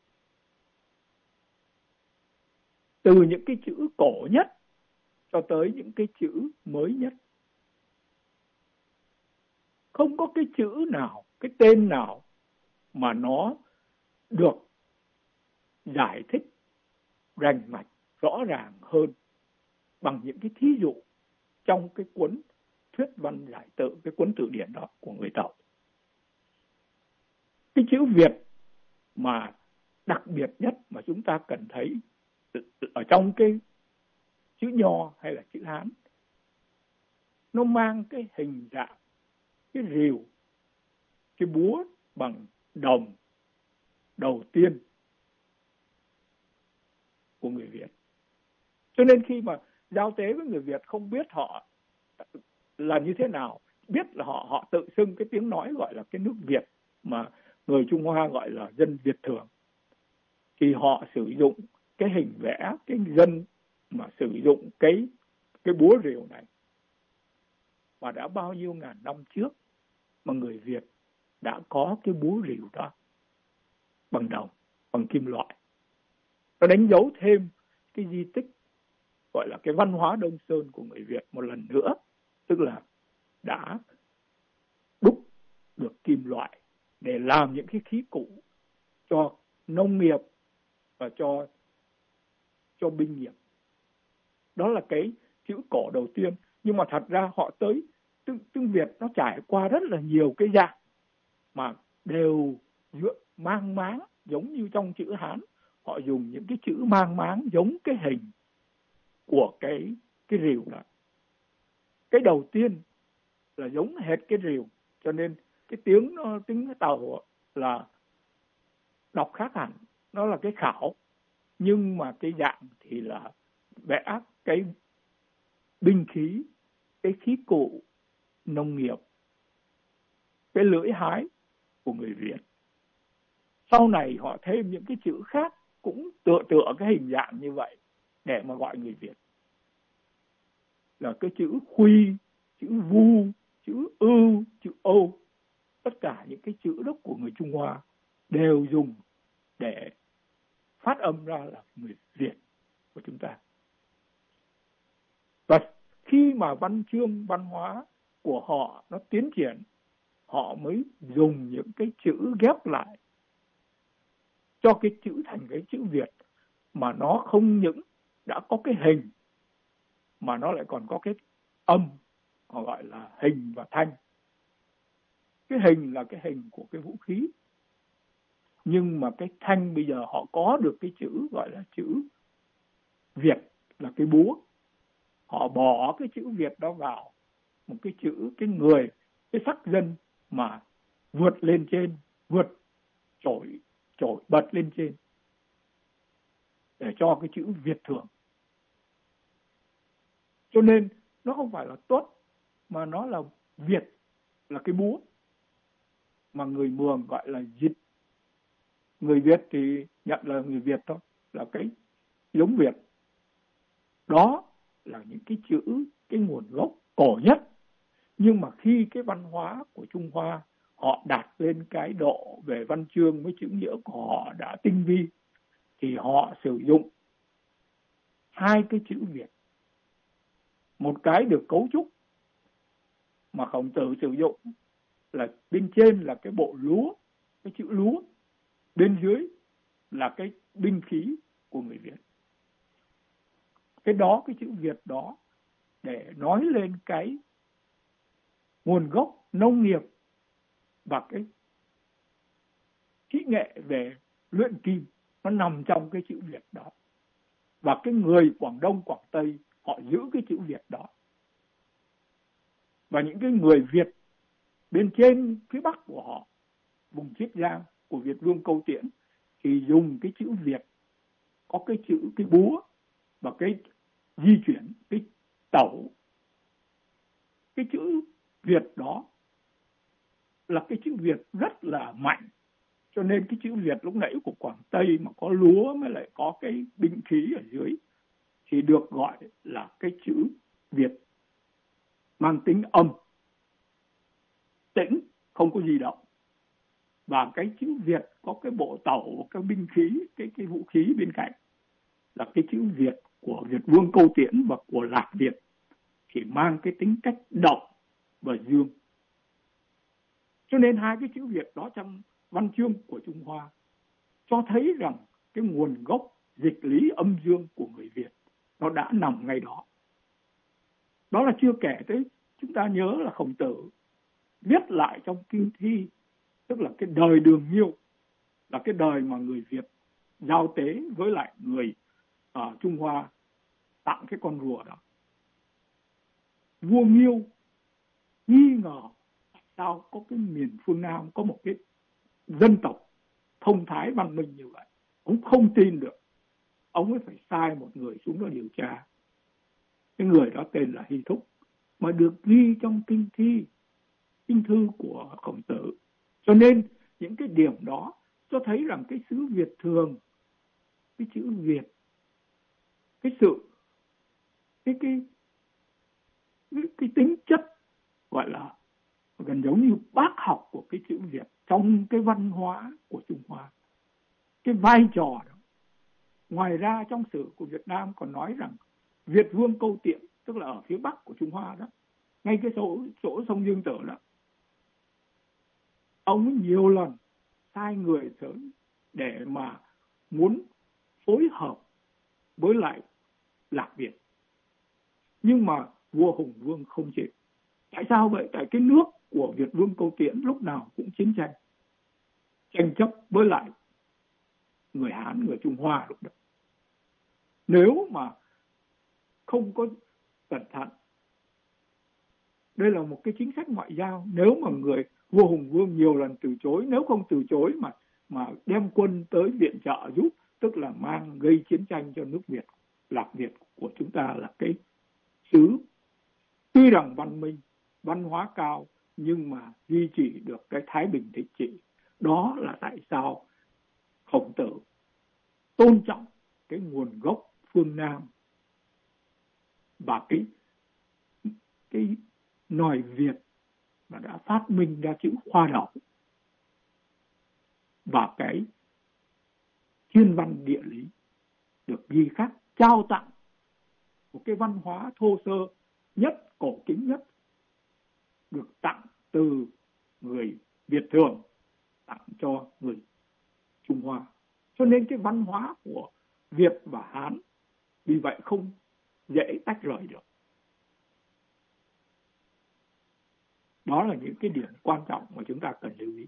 từ những cái chữ cổ nhất cho tới những cái chữ mới nhất. Không có cái chữ nào, cái tên nào mà nó được giải thích rành mạch, rõ ràng hơn bằng những cái thí dụ trong cái cuốn Thuyết Văn Giải Tự, cái cuốn từ điển đó của người Tàu. Cái chữ Việt mà đặc biệt nhất mà chúng ta cần thấy ở trong cái chữ Nho hay là chữ Hán, nó mang cái hình dạng cái rìu, cái búa bằng đồng đầu tiên của người Việt. Cho nên khi mà giao tế với người Việt không biết họ là như thế nào, biết là họ tự xưng cái tiếng nói gọi là cái nước Việt mà người Trung Hoa gọi là dân Việt thường, thì họ sử dụng cái hình vẽ cái dân mà sử dụng cái búa rìu này. Và đã bao nhiêu ngàn năm trước mà người Việt đã có cái búa rìu đó bằng đồng, bằng kim loại. Nó đánh dấu thêm cái di tích gọi là cái văn hóa Đông Sơn của người Việt một lần nữa, tức là đã đúc được kim loại để làm những cái khí cụ cho nông nghiệp và cho cho binh nghiệp. Đó là cái chữ cổ đầu tiên. Nhưng mà thật ra họ tới tiếng Việt nó trải qua rất là nhiều cái dạng mà đều mang máng, giống như trong chữ Hán họ dùng những cái chữ mang máng giống cái hình của cái rìu đó. Cái đầu tiên là giống hệt cái rìu, cho nên cái tiếng Tàu là đọc khác hẳn, nó là cái khảo, nhưng mà cái dạng thì là vẽ cái binh khí, cái khí cụ nông nghiệp, cái lưỡi hái của người Việt. Sau này họ thêm những cái chữ khác cũng tựa cái hình dạng như vậy để mà gọi người Việt, là cái chữ khuy, chữ vu, chữ ưu, chữ ô. Tất cả những cái chữ đó của người Trung Hoa đều dùng để phát âm ra là người Việt của chúng ta. Và khi mà văn chương văn hóa của họ nó tiến triển, họ mới dùng những cái chữ ghép lại cho cái chữ thành cái chữ Việt, mà nó không những đã có cái hình mà nó lại còn có cái âm, họ gọi là hình và thanh. Cái hình là cái hình của cái vũ khí, nhưng mà cái thanh bây giờ họ có được cái chữ gọi là chữ Việt là cái búa. Họ bỏ cái chữ Việt đó vào một cái chữ, cái người, cái sắc dân mà vượt lên trên, trội bật lên trên để cho cái chữ Việt thường. Cho nên nó không phải là tốt, mà nó là Việt là cái búa, mà người Mường gọi là dịch. Người Việt thì nhận là người Việt thôi, là cái giống Việt. Đó là những cái chữ, cái nguồn gốc cổ nhất. Nhưng mà khi cái văn hóa của Trung Hoa họ đạt lên cái độ về văn chương với chữ nghĩa của họ đã tinh vi, thì họ sử dụng hai cái chữ Việt. Một cái được cấu trúc mà Khổng Tử sử dụng là bên trên là cái bộ lúa, cái chữ lúa, bên dưới là cái binh khí của người Việt. Cái đó, cái chữ Việt đó để nói lên cái nguồn gốc nông nghiệp và cái kỹ nghệ về luyện kim, nó nằm trong cái chữ Việt đó. Và cái người Quảng Đông, Quảng Tây họ giữ cái chữ Việt đó. Và những cái người Việt bên trên phía Bắc của họ, vùng Chiết Giang của Việt Vương Câu Tiễn, thì dùng cái chữ Việt, có cái chữ, cái búa và cái di chuyển, cái tẩu. Cái chữ Việt đó là cái chữ Việt rất là mạnh. Cho nên cái chữ Việt lúc nãy của Quảng Tây mà có lúa mới lại có cái binh khí ở dưới thì được gọi là cái chữ Việt, mang tính âm, tĩnh, không có gì động. Và cái chữ Việt có cái bộ tẩu, cái binh khí, cái vũ khí bên cạnh là cái chữ Việt của Việt Vương Câu Tiễn và của Lạc Việt, thì mang cái tính cách động và dương. Cho nên hai cái chữ Việt đó trong văn chương của Trung Hoa cho thấy rằng cái nguồn gốc dịch lý âm dương của người Việt nó đã nằm ngay đó. Đó là chưa kể tới, chúng ta nhớ là Khổng Tử viết lại trong Kinh Thi, tức là cái đời Đường Nhiêu, là cái đời mà người Việt giao tế với lại người ở Trung Hoa tặng cái con rùa đó. Vua Nhiêu nghi ngờ sao có cái miền phương Nam có một cái dân tộc thông thái văn minh như vậy. Ông không tin được. Ông ấy phải sai một người xuống đó điều tra. Cái người đó tên là Hy Thúc, mà được ghi trong Kinh Thi, kinh thư của Khổng Tử. Cho nên những cái điểm đó cho thấy rằng cái xứ Việt thường, cái chữ Việt, cái sự cái tính chất gọi là gần giống như bác học của cái chữ Việt trong cái văn hóa của Trung Hoa. Cái vai trò đó. Ngoài ra trong sử của Việt Nam còn nói rằng Việt Vương Câu Tiễn, tức là ở phía bắc của Trung Hoa đó, ngay cái chỗ sông Dương Tử đó, ông nhiều lần sai người tới để mà muốn phối hợp với lại Lạc Việt. Nhưng mà vua Hùng Vương không chịu. Tại sao vậy? Tại cái nước của Việt Vương Câu Tiễn lúc nào cũng chiến tranh, tranh chấp với lại người Hán, người Trung Hoa lúc đó. Nếu mà không có cẩn thận, đây là một cái chính sách ngoại giao, nếu mà vua Hùng Vương nhiều lần từ chối, nếu không từ chối mà đem quân tới viện trợ giúp, tức là gây chiến tranh cho nước Việt, Lạc Việt của chúng ta là cái xứ tuy rằng văn minh, văn hóa cao, nhưng mà duy trì được cái thái bình thịnh trị. Đó là tại sao Khổng Tử tôn trọng cái nguồn gốc phương Nam và cái nòi Việt mà đã phát minh ra chữ Hoa Đậu và cái thiên văn địa lý được ghi khắc trao tặng một cái văn hóa thô sơ nhất, cổ kính nhất, được tặng từ người Việt thường tặng cho người Trung Hoa. Cho nên cái văn hóa của Việt và Hán vì vậy không dễ tách rời được. Đó là những cái điểm quan trọng mà chúng ta cần lưu ý.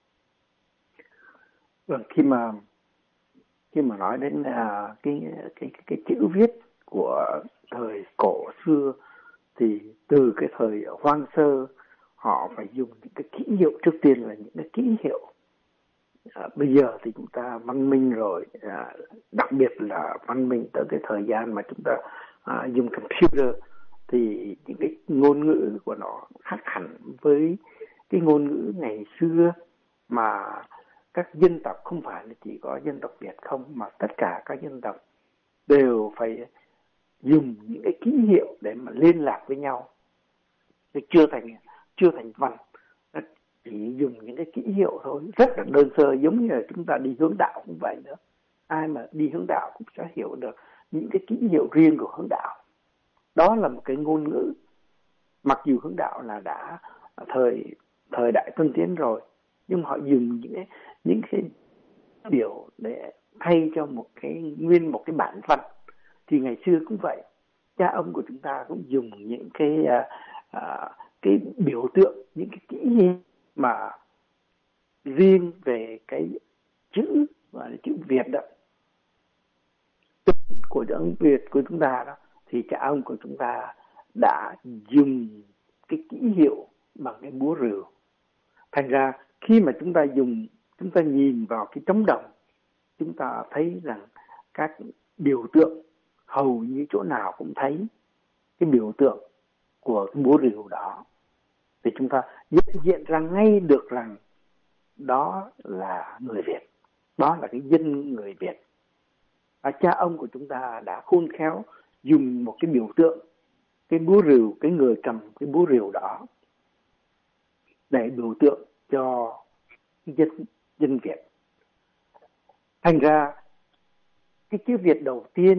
Vâng, khi mà nói đến cái chữ viết của thời cổ xưa thì từ cái thời hoang sơ họ phải dùng những cái ký hiệu, trước tiên là những cái ký hiệu. Bây giờ thì chúng ta văn minh rồi, đặc biệt là văn minh tới cái thời gian mà chúng ta dùng computer, thì những cái ngôn ngữ của nó khác hẳn với cái ngôn ngữ ngày xưa mà các dân tộc, không phải là chỉ có dân tộc Việt không, mà tất cả các dân tộc đều phải dùng những cái ký hiệu để mà liên lạc với nhau. Chưa thành văn, chỉ dùng những cái ký hiệu thôi, rất là đơn sơ, giống như là chúng ta đi hướng đạo cũng vậy nữa. Ai mà đi hướng đạo cũng sẽ hiểu được những cái ký hiệu riêng của hướng đạo. Đó là một cái ngôn ngữ, mặc dù hướng đạo là đã thời đại tân tiến rồi, nhưng họ dùng những cái biểu để thay cho một cái bản văn. Thì ngày xưa cũng vậy, cha ông của chúng ta cũng dùng những cái biểu tượng, những cái ký hiệu mà riêng về cái chữ, gọi là chữ Việt đó, của chữ Việt của chúng ta đó, thì cha ông của chúng ta đã dùng cái ký hiệu bằng cái búa rìu. Thành ra khi mà chúng ta nhìn vào cái trống đồng, chúng ta thấy rằng các biểu tượng hầu như chỗ nào cũng thấy cái biểu tượng của cái búa rìu đó, thì chúng ta nhận diện ra ngay được rằng đó là người Việt, đó là cái dân người Việt. Và cha ông của chúng ta đã khôn khéo dùng một cái biểu tượng, cái búa rìu, cái người cầm cái búa rìu đó để biểu tượng cho dân Việt. Thành ra cái chữ Việt đầu tiên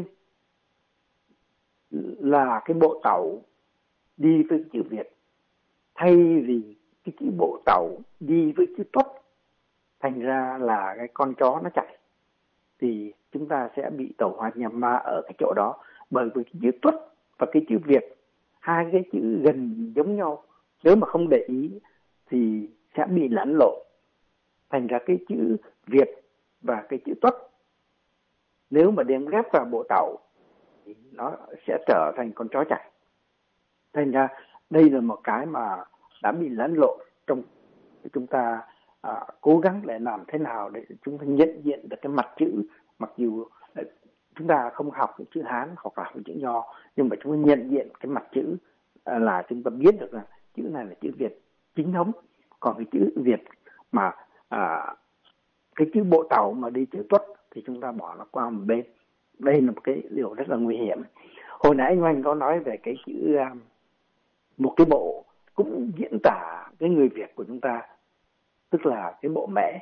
là cái bộ tàu đi với chữ Việt, thay vì cái chữ bộ tàu đi với chữ tuất, thành ra là cái con chó nó chạy, thì chúng ta sẽ bị tẩu hỏa nhập ma ở cái chỗ đó. Bởi vì cái chữ tuất và cái chữ Việt, hai cái chữ gần giống nhau, nếu mà không để ý thì sẽ bị lẫn lộn. Thành ra cái chữ Việt và cái chữ tuất, nếu mà đem ghép vào bộ tàu thì nó sẽ trở thành con chó chạy. Thành ra đây là một cái mà đã bị lẫn lộn trong chúng ta cố gắng để làm thế nào để chúng ta nhận diện được cái mặt chữ. Mặc dù chúng ta không học chữ Hán hoặc là học chữ Nho, nhưng mà chúng ta nhận diện cái mặt chữ là chúng ta biết được là chữ này là chữ Việt chính thống. Còn cái chữ Việt mà cái chữ bộ tàu mà đi chữ tuất thì chúng ta bỏ nó qua một bên. Đây là một cái điều rất là nguy hiểm. Hồi nãy anh Oanh có nói về cái chữ một cái bộ cũng diễn tả cái người Việt của chúng ta, tức là cái bộ mễ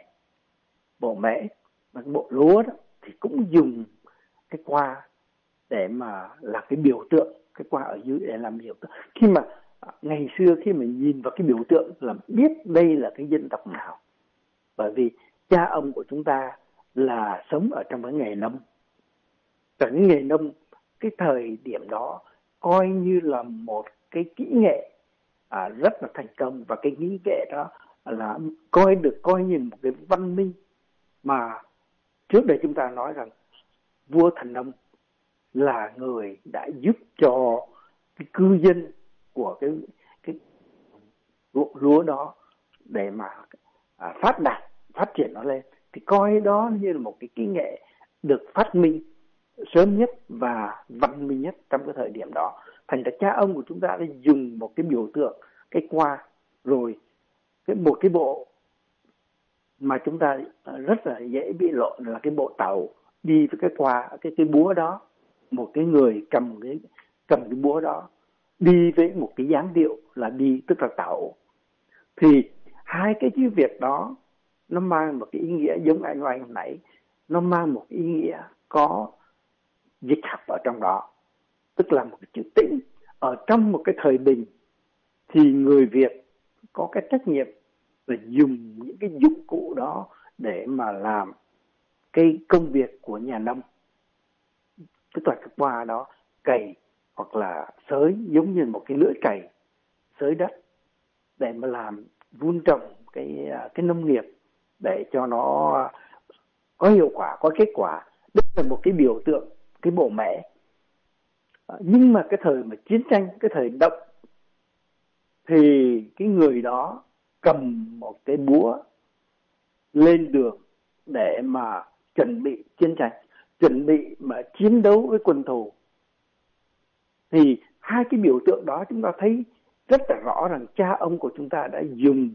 và cái bộ lúa đó, thì cũng dùng cái qua để mà là cái biểu tượng, cái qua ở dưới để làm biểu tượng. Khi mà ngày xưa khi mà nhìn vào cái biểu tượng là biết đây là cái dân tộc nào, bởi vì cha ông của chúng ta là sống ở trong cái nghề nông, Trở nên nghề nông cái thời điểm đó coi như là một cái kỹ nghệ rất là thành công, và cái kỹ nghệ đó là coi như một cái văn minh mà trước đây chúng ta nói rằng vua Thần Nông là người đã giúp cho cái cư dân của cái ruộng lúa đó để mà phát triển nó lên, thì coi đó như là một cái kỹ nghệ được phát minh sớm nhất và văn minh nhất trong cái thời điểm đó. Thành ra cha ông của chúng ta đã dùng một cái biểu tượng, cái qua, rồi một cái bộ mà chúng ta rất là dễ bị lộn là cái bộ tàu đi với cái qua, cái búa đó, một cái người cầm cái búa đó đi với một cái dáng điệu là đi, tức là tàu. Thì hai cái chữ Việt đó nó mang một cái ý nghĩa giống anh Oanh hôm nãy, nó mang một ý nghĩa có dịch học ở trong đó, tức là một cái chữ tĩnh. Ở trong một cái thời bình thì người Việt có cái trách nhiệm là dùng những cái dụng cụ đó để mà làm cái công việc của nhà nông, tức là cái qua đó cày hoặc là xới, giống như một cái lưỡi cày xới đất để mà làm vun trồng cái nông nghiệp để cho nó có hiệu quả, có kết quả. Đây là một cái biểu tượng, cái bộ mẽ. Nhưng mà cái thời mà chiến tranh, cái thời động, thì cái người đó cầm một cái búa lên đường để mà chuẩn bị chiến tranh, chuẩn bị mà chiến đấu với quân thù. Thì hai cái biểu tượng đó chúng ta thấy rất là rõ rằng cha ông của chúng ta đã dùng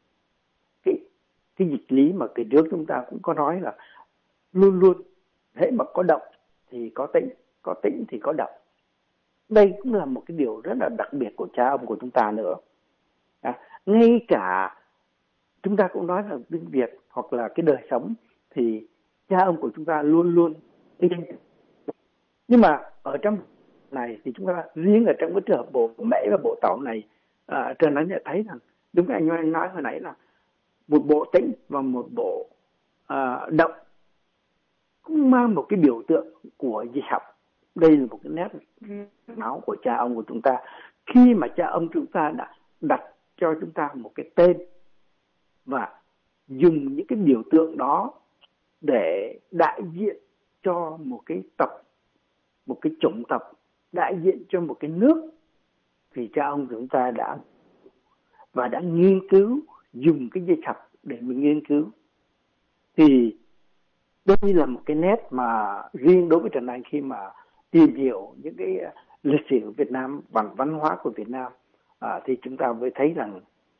cái dịch lý mà kỳ trước chúng ta cũng có nói là luôn luôn hễ mà có động thì có tĩnh thì có động. Đây cũng là một cái điều rất là đặc biệt của cha ông của chúng ta nữa. Ngay cả chúng ta cũng nói là tiếng Việt hoặc là cái đời sống thì cha ông của chúng ta luôn luôn kinh. Nhưng mà ở trong này thì chúng ta riêng ở trong cái trường hợp bộ mễ và bộ tàu này, Trần Ánh nhận thấy rằng đúng như anh nói hồi nãy là một bộ tĩnh và một bộ động cũng mang một cái biểu tượng của dịch học. Đây là một cái nét máu của cha ông của chúng ta. Khi mà cha ông chúng ta đã đặt cho chúng ta một cái tên và dùng những cái biểu tượng đó để đại diện cho một cái tộc, một cái chủng tộc, đại diện cho một cái nước, thì cha ông chúng ta đã nghiên cứu, dùng cái dịch học để mình nghiên cứu. Thì đây là một cái nét mà riêng đối với Trần Anh khi mà tìm hiểu những cái lịch sử của Việt Nam, văn hóa của Việt Nam, thì chúng ta mới thấy rằng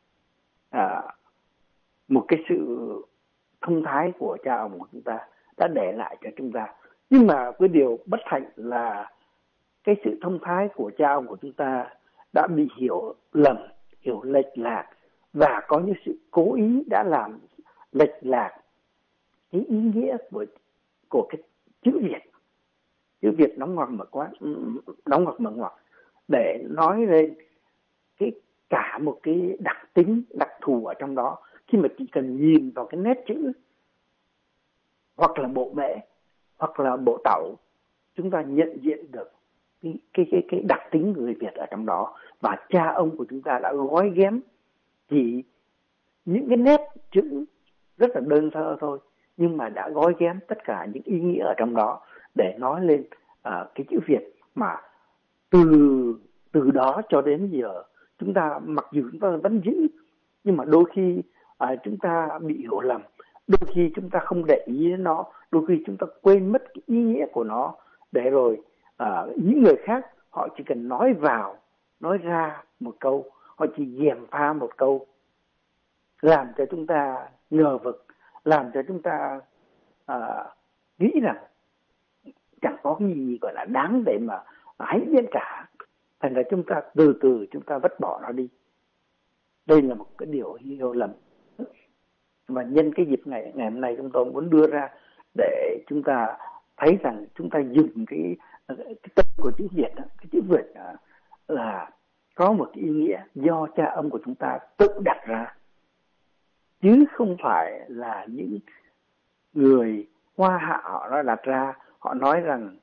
một cái sự thông thái của cha ông của chúng ta đã để lại cho chúng ta. Nhưng mà cái điều bất hạnh là cái sự thông thái của cha ông của chúng ta đã bị hiểu lầm, hiểu lệch lạc, và có những sự cố ý đã làm lệch lạc cái ý nghĩa của cái chữ Việt. Chữ Việt đóng ngoặc mở ngoặc để nói lên cả một cái đặc tính, đặc thù ở trong đó. Khi mà chỉ cần nhìn vào cái nét chữ hoặc là bộ mễ hoặc là bộ tàu, chúng ta nhận diện được cái đặc tính người Việt ở trong đó. Và cha ông của chúng ta đã gói ghém chỉ những cái nét chữ rất là đơn sơ thôi, nhưng mà đã gói ghém tất cả những ý nghĩa ở trong đó để nói lên cái chữ Việt. Mà từ đó cho đến giờ chúng ta, mặc dù chúng ta vẫn giữ, nhưng mà đôi khi chúng ta bị hiểu lầm, đôi khi chúng ta không để ý đến nó, đôi khi chúng ta quên mất cái ý nghĩa của nó, để rồi những người khác họ chỉ cần nói ra một câu, họ chỉ gièm pha một câu, làm cho chúng ta ngờ vực, làm cho chúng ta nghĩ rằng chẳng có cái gì gọi là đáng để mà hãy biết cả. Thành ra chúng ta từ từ chúng ta vứt bỏ nó đi. Đây là một cái điều hiểu lầm. Và nhân cái dịp ngày hôm nay chúng tôi muốn đưa ra để chúng ta thấy rằng chúng ta dùng cái tên của chữ Việt, cái chữ Việt là có một cái ý nghĩa do cha ông của chúng ta tự đặt ra, chứ không phải là những người Hoa Hạ họ đã đặt ra. Họ nói rằng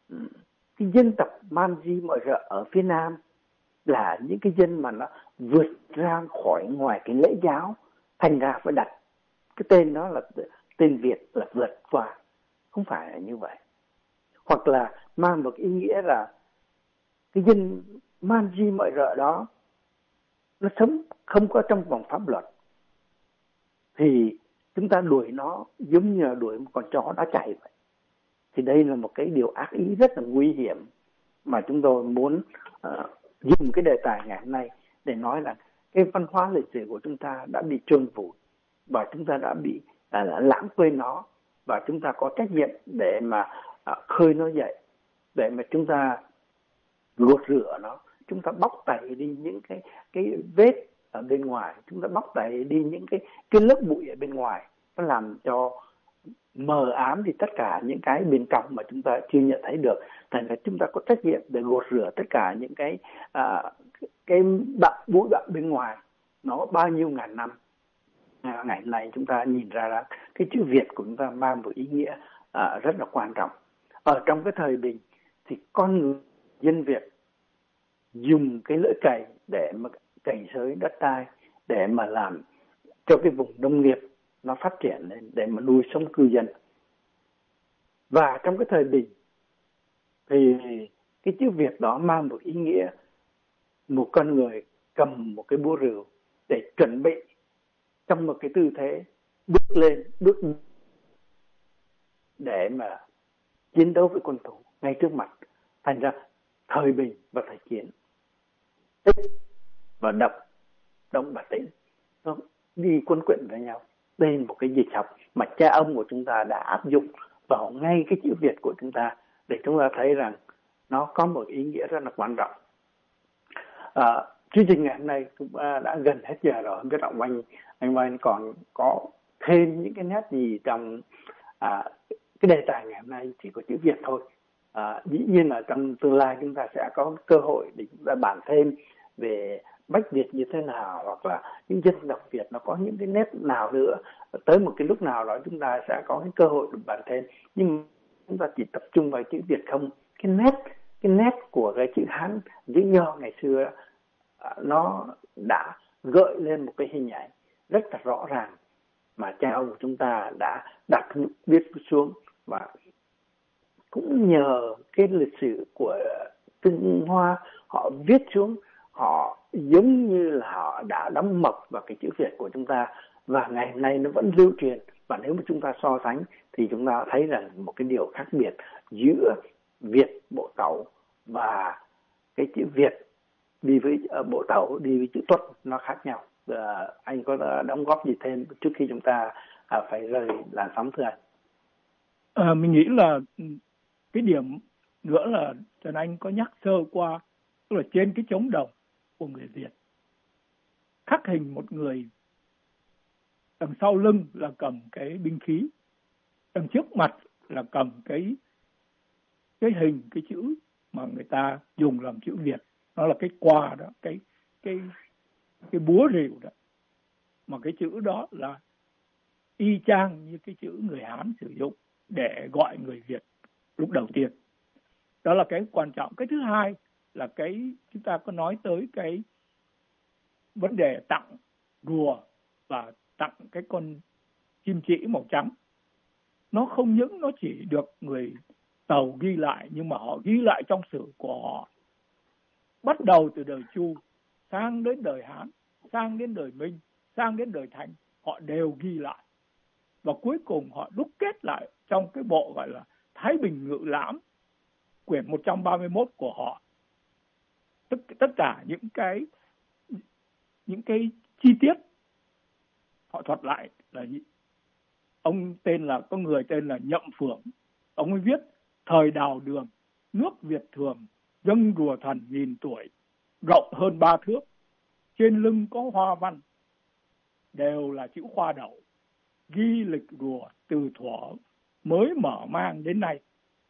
cái dân tộc Manji mọi rợ ở phía Nam là những cái dân mà nó vượt ra khỏi ngoài cái lễ giáo, thành ra phải đặt cái tên đó là tên Việt là vượt qua, không phải là như vậy. Hoặc là mang một ý nghĩa là cái dân Manji mọi rợ đó nó sống không có trong vòng pháp luật, thì chúng ta đuổi nó giống như là đuổi một con chó đã chạy vậy. Thì đây là một cái điều ác ý rất là nguy hiểm mà chúng tôi muốn dùng cái đề tài ngày hôm nay để nói là cái văn hóa lịch sử của chúng ta đã bị chôn vùi và chúng ta đã bị lãng quên nó, và chúng ta có trách nhiệm để mà khơi nó dậy, để mà chúng ta gột rửa nó, chúng ta bóc tẩy đi những cái vết ở bên ngoài, chúng ta bóc tẩy đi những cái lớp bụi ở bên ngoài, nó làm cho mờ ám đi tất cả những cái bên trong mà chúng ta chưa nhận thấy được. Thành ra chúng ta có trách nhiệm để gột rửa tất cả những cái bụi bặm bên ngoài, nó bao nhiêu ngàn năm. Ngày này chúng ta nhìn ra là cái chữ Việt của chúng ta mang một ý nghĩa rất là quan trọng. Ở trong cái thời bình thì con người dân Việt dùng cái lưỡi cày để mà cày xới đất đai, để mà làm cho cái vùng nông nghiệp nó phát triển lên, để mà nuôi sống cư dân. Và trong cái thời bình thì cái chữ Việt đó mang một ý nghĩa một con người cầm một cái búa rìu để chuẩn bị trong một cái tư thế bước lên, để mà chiến đấu với quân thù ngay trước mặt. Thành ra thời bình và thời chiến, tích và động và tĩnh, nó đi quấn quýt với nhau. Đây là một cái dịch học mà cha ông của chúng ta đã áp dụng vào ngay cái chữ Việt của chúng ta, để chúng ta thấy rằng nó có một ý nghĩa rất là quan trọng. Chương trình ngày hôm nay cũng đã gần hết giờ rồi, không biết anh Oanh còn có thêm những cái nét gì trong cái đề tài ngày hôm nay chỉ có chữ Việt thôi. Dĩ nhiên là trong tương lai chúng ta sẽ có cơ hội để chúng ta bàn thêm về Bách Việt như thế nào, hoặc là những dân tộc Việt nó có những cái nét nào nữa. Tới một cái lúc nào đó chúng ta sẽ có cái cơ hội để bàn thêm. Nhưng chúng ta chỉ tập trung vào chữ Việt không. Cái nét của cái chữ Hán, chữ Nho ngày xưa, nó đã gợi lên một cái hình ảnh rất là rõ ràng mà cha ông của chúng ta đã đặt viết xuống. Và cũng nhờ cái lịch sử của Trung Hoa, họ viết xuống, họ giống như là họ đã đóng mộc vào cái chữ Việt của chúng ta, và ngày nay nó vẫn lưu truyền. Và nếu mà chúng ta so sánh thì chúng ta thấy rằng một cái điều khác biệt giữa Việt Bộ Tàu và cái chữ Việt đi với Bộ Tàu đi với chữ Tuất nó khác nhau. Anh có đóng góp gì thêm trước khi chúng ta phải rời làn sóng thưa anh? Mình nghĩ là cái điểm nữa là Trần Anh có nhắc sơ qua, tức là trên cái trống đồng của người Việt khắc hình một người, đằng sau lưng là cầm cái binh khí, đằng trước mặt là cầm cái hình, cái chữ mà người ta dùng làm chữ Việt, nó là cái quà đó, cái búa rìu đó, mà cái chữ đó là y chang như cái chữ người Hán sử dụng để gọi người Việt lúc đầu tiên. Đó là cái quan trọng. Cái thứ hai là cái chúng ta có nói tới cái vấn đề tặng rùa và tặng cái con chim chỉ màu trắng. Nó không những nó chỉ được người Tàu ghi lại, nhưng mà họ ghi lại trong sử của họ. Bắt đầu từ đời Chu, sang đến đời Hán, sang đến đời Minh, sang đến đời Thanh, họ đều ghi lại. Và cuối cùng họ đúc kết lại trong cái bộ gọi là Thái Bình Ngự Lãm, quyển 131 của họ. Tất cả những cái chi tiết họ thuật lại là có người tên là Nhậm Phượng. Ông ấy viết: thời Đào Đường, nước Việt Thường, dâng rùa thần 1000 tuổi, rộng hơn 3 thước, trên lưng có hoa văn, đều là chữ Khoa Đậu, ghi lịch rùa từ thuở mới mở mang đến nay.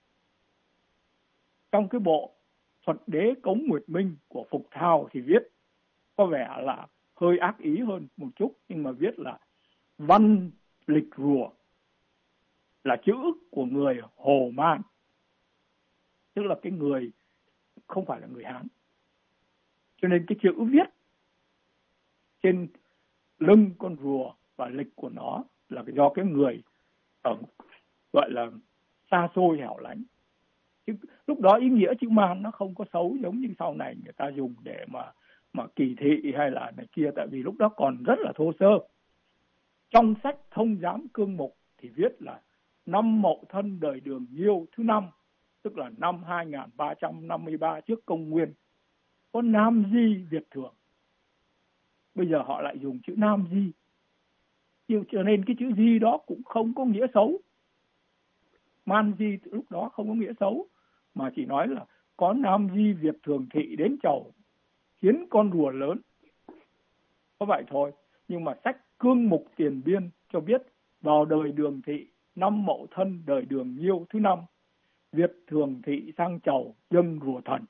Trong cái bộ Thuật Đế Cống Nguyệt Minh của Phục Thao thì viết có vẻ là hơi ác ý hơn một chút, nhưng mà viết là văn lịch rùa là chữ của người Hồ Man. tức là cái người không phải là người Hán. Cho nên cái chữ viết trên lưng con rùa và lịch của nó là do cái người ở gọi là xa xôi hẻo lánh. Chứ lúc đó ý nghĩa chữ Man nó không có xấu giống như sau này người ta dùng để mà kỳ thị hay là này kia, tại vì lúc đó còn rất là thô sơ. Trong sách Thông Giám Cương Mục thì viết là năm Mậu Thân đời Đường Nhiêu thứ 5, tức là năm 2353 trước công nguyên, có Nam Di Việt Thường. Bây giờ họ lại dùng chữ Nam Di, cho nên cái chữ Di đó cũng không có nghĩa xấu. Man Di lúc đó không có nghĩa xấu, mà chỉ nói là có Nam Di Việt Thường thị đến chầu hiến con rùa lớn, có vậy thôi. Nhưng mà sách Cương Mục Tiền Biên cho biết vào đời Đường thị năm Mậu Thân đời Đường Nhiêu thứ 5, Việt Thường thị sang chầu dâng rùa thần.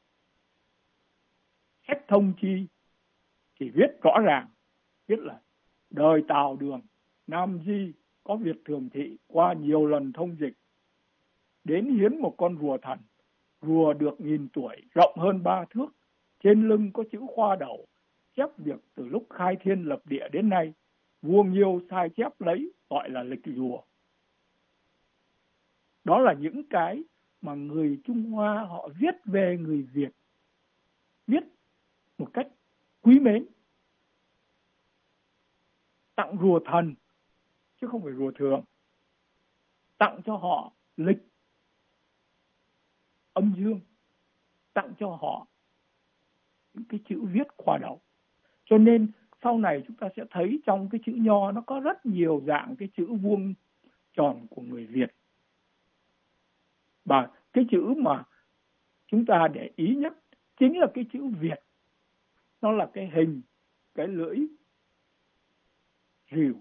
Sách Thông Chi thì viết rõ ràng, viết là đời Tào Đường, Nam Di có Việt Thường thị qua nhiều lần thông dịch, đến hiến một con rùa thần. Rùa được 1000 tuổi, rộng hơn 3 thước, trên lưng có chữ khoa đầu, chép việc từ lúc khai thiên lập địa đến nay. Vua Nhiêu sai chép lấy, gọi là lịch rùa. Đó là những cái mà người Trung Hoa họ viết về người Việt, viết một cách quý mến. Tặng rùa thần, chứ không phải rùa thường. Tặng cho họ lịch âm dương, tặng cho họ những cái chữ viết khoa đầu. Cho nên sau này chúng ta sẽ thấy trong cái chữ Nho nó có rất nhiều dạng cái chữ vuông tròn của người Việt. Và cái chữ mà chúng ta để ý nhất chính là cái chữ Việt. Nó là cái hình, cái lưỡi rìu.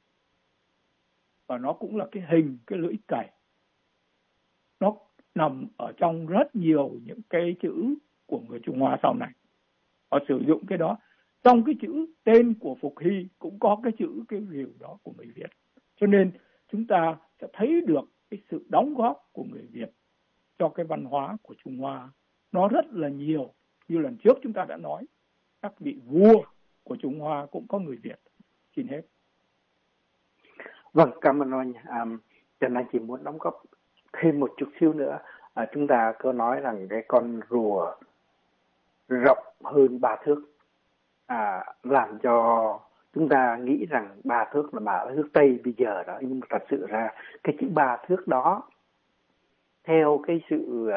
Và nó cũng là cái hình, cái lưỡi cày. Nó nằm ở trong rất nhiều những cái chữ của người Trung Hoa sau này. Họ sử dụng cái đó. Trong cái chữ tên của Phục Hy cũng có cái chữ, cái rìu đó của người Việt. Cho nên chúng ta sẽ thấy được cái sự đóng góp của người Việt cho cái văn hóa của Trung Hoa. Nó rất là nhiều. Như lần trước chúng ta đã nói, các vị vua của Trung Hoa cũng có người Việt. Xin hết. Vâng, cảm ơn anh. Trần Anh chỉ muốn đóng góp thêm một chút xíu nữa. Chúng ta có nói rằng cái con rùa rộng hơn 3 thước làm cho chúng ta nghĩ rằng 3 thước là 3 thước Tây bây giờ đó, nhưng mà thật sự ra cái chữ 3 thước đó theo cái sự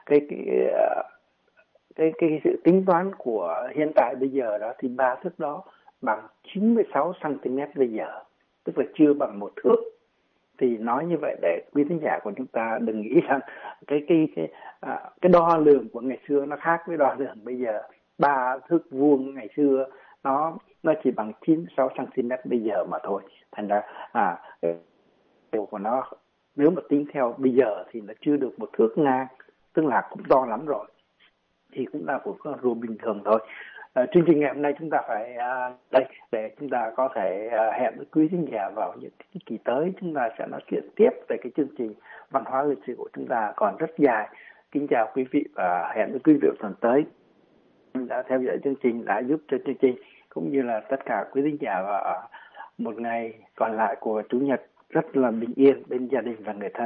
cái sự tính toán của hiện tại bây giờ đó thì 3 thước đó bằng 96 cm bây giờ, tức là chưa bằng 1 thước. Thì nói như vậy để quý thính giả của chúng ta đừng nghĩ rằng cái đo lường của ngày xưa nó khác với đo lường bây giờ. 3 thước vuông ngày xưa nó chỉ bằng 96 cm bây giờ mà thôi. Thành ra điều của nó nếu mà tính theo bây giờ thì nó chưa được 1 thước ngang, tức là cũng to lắm rồi. Thì cũng là một con rùa bình thường thôi. Chương trình ngày hôm nay chúng ta phải đây để chúng ta có thể hẹn với quý khán giả vào những cái kỳ tới, chúng ta sẽ nói chuyện tiếp về cái chương trình văn hóa lịch sử của chúng ta còn rất dài. Kính chào quý vị và hẹn với quý vị tuần tới. Đã theo dõi chương trình, đã giúp cho chương trình cũng như là tất cả quý khán giả và một ngày còn lại của Chủ nhật rất là bình yên bên gia đình và người thân.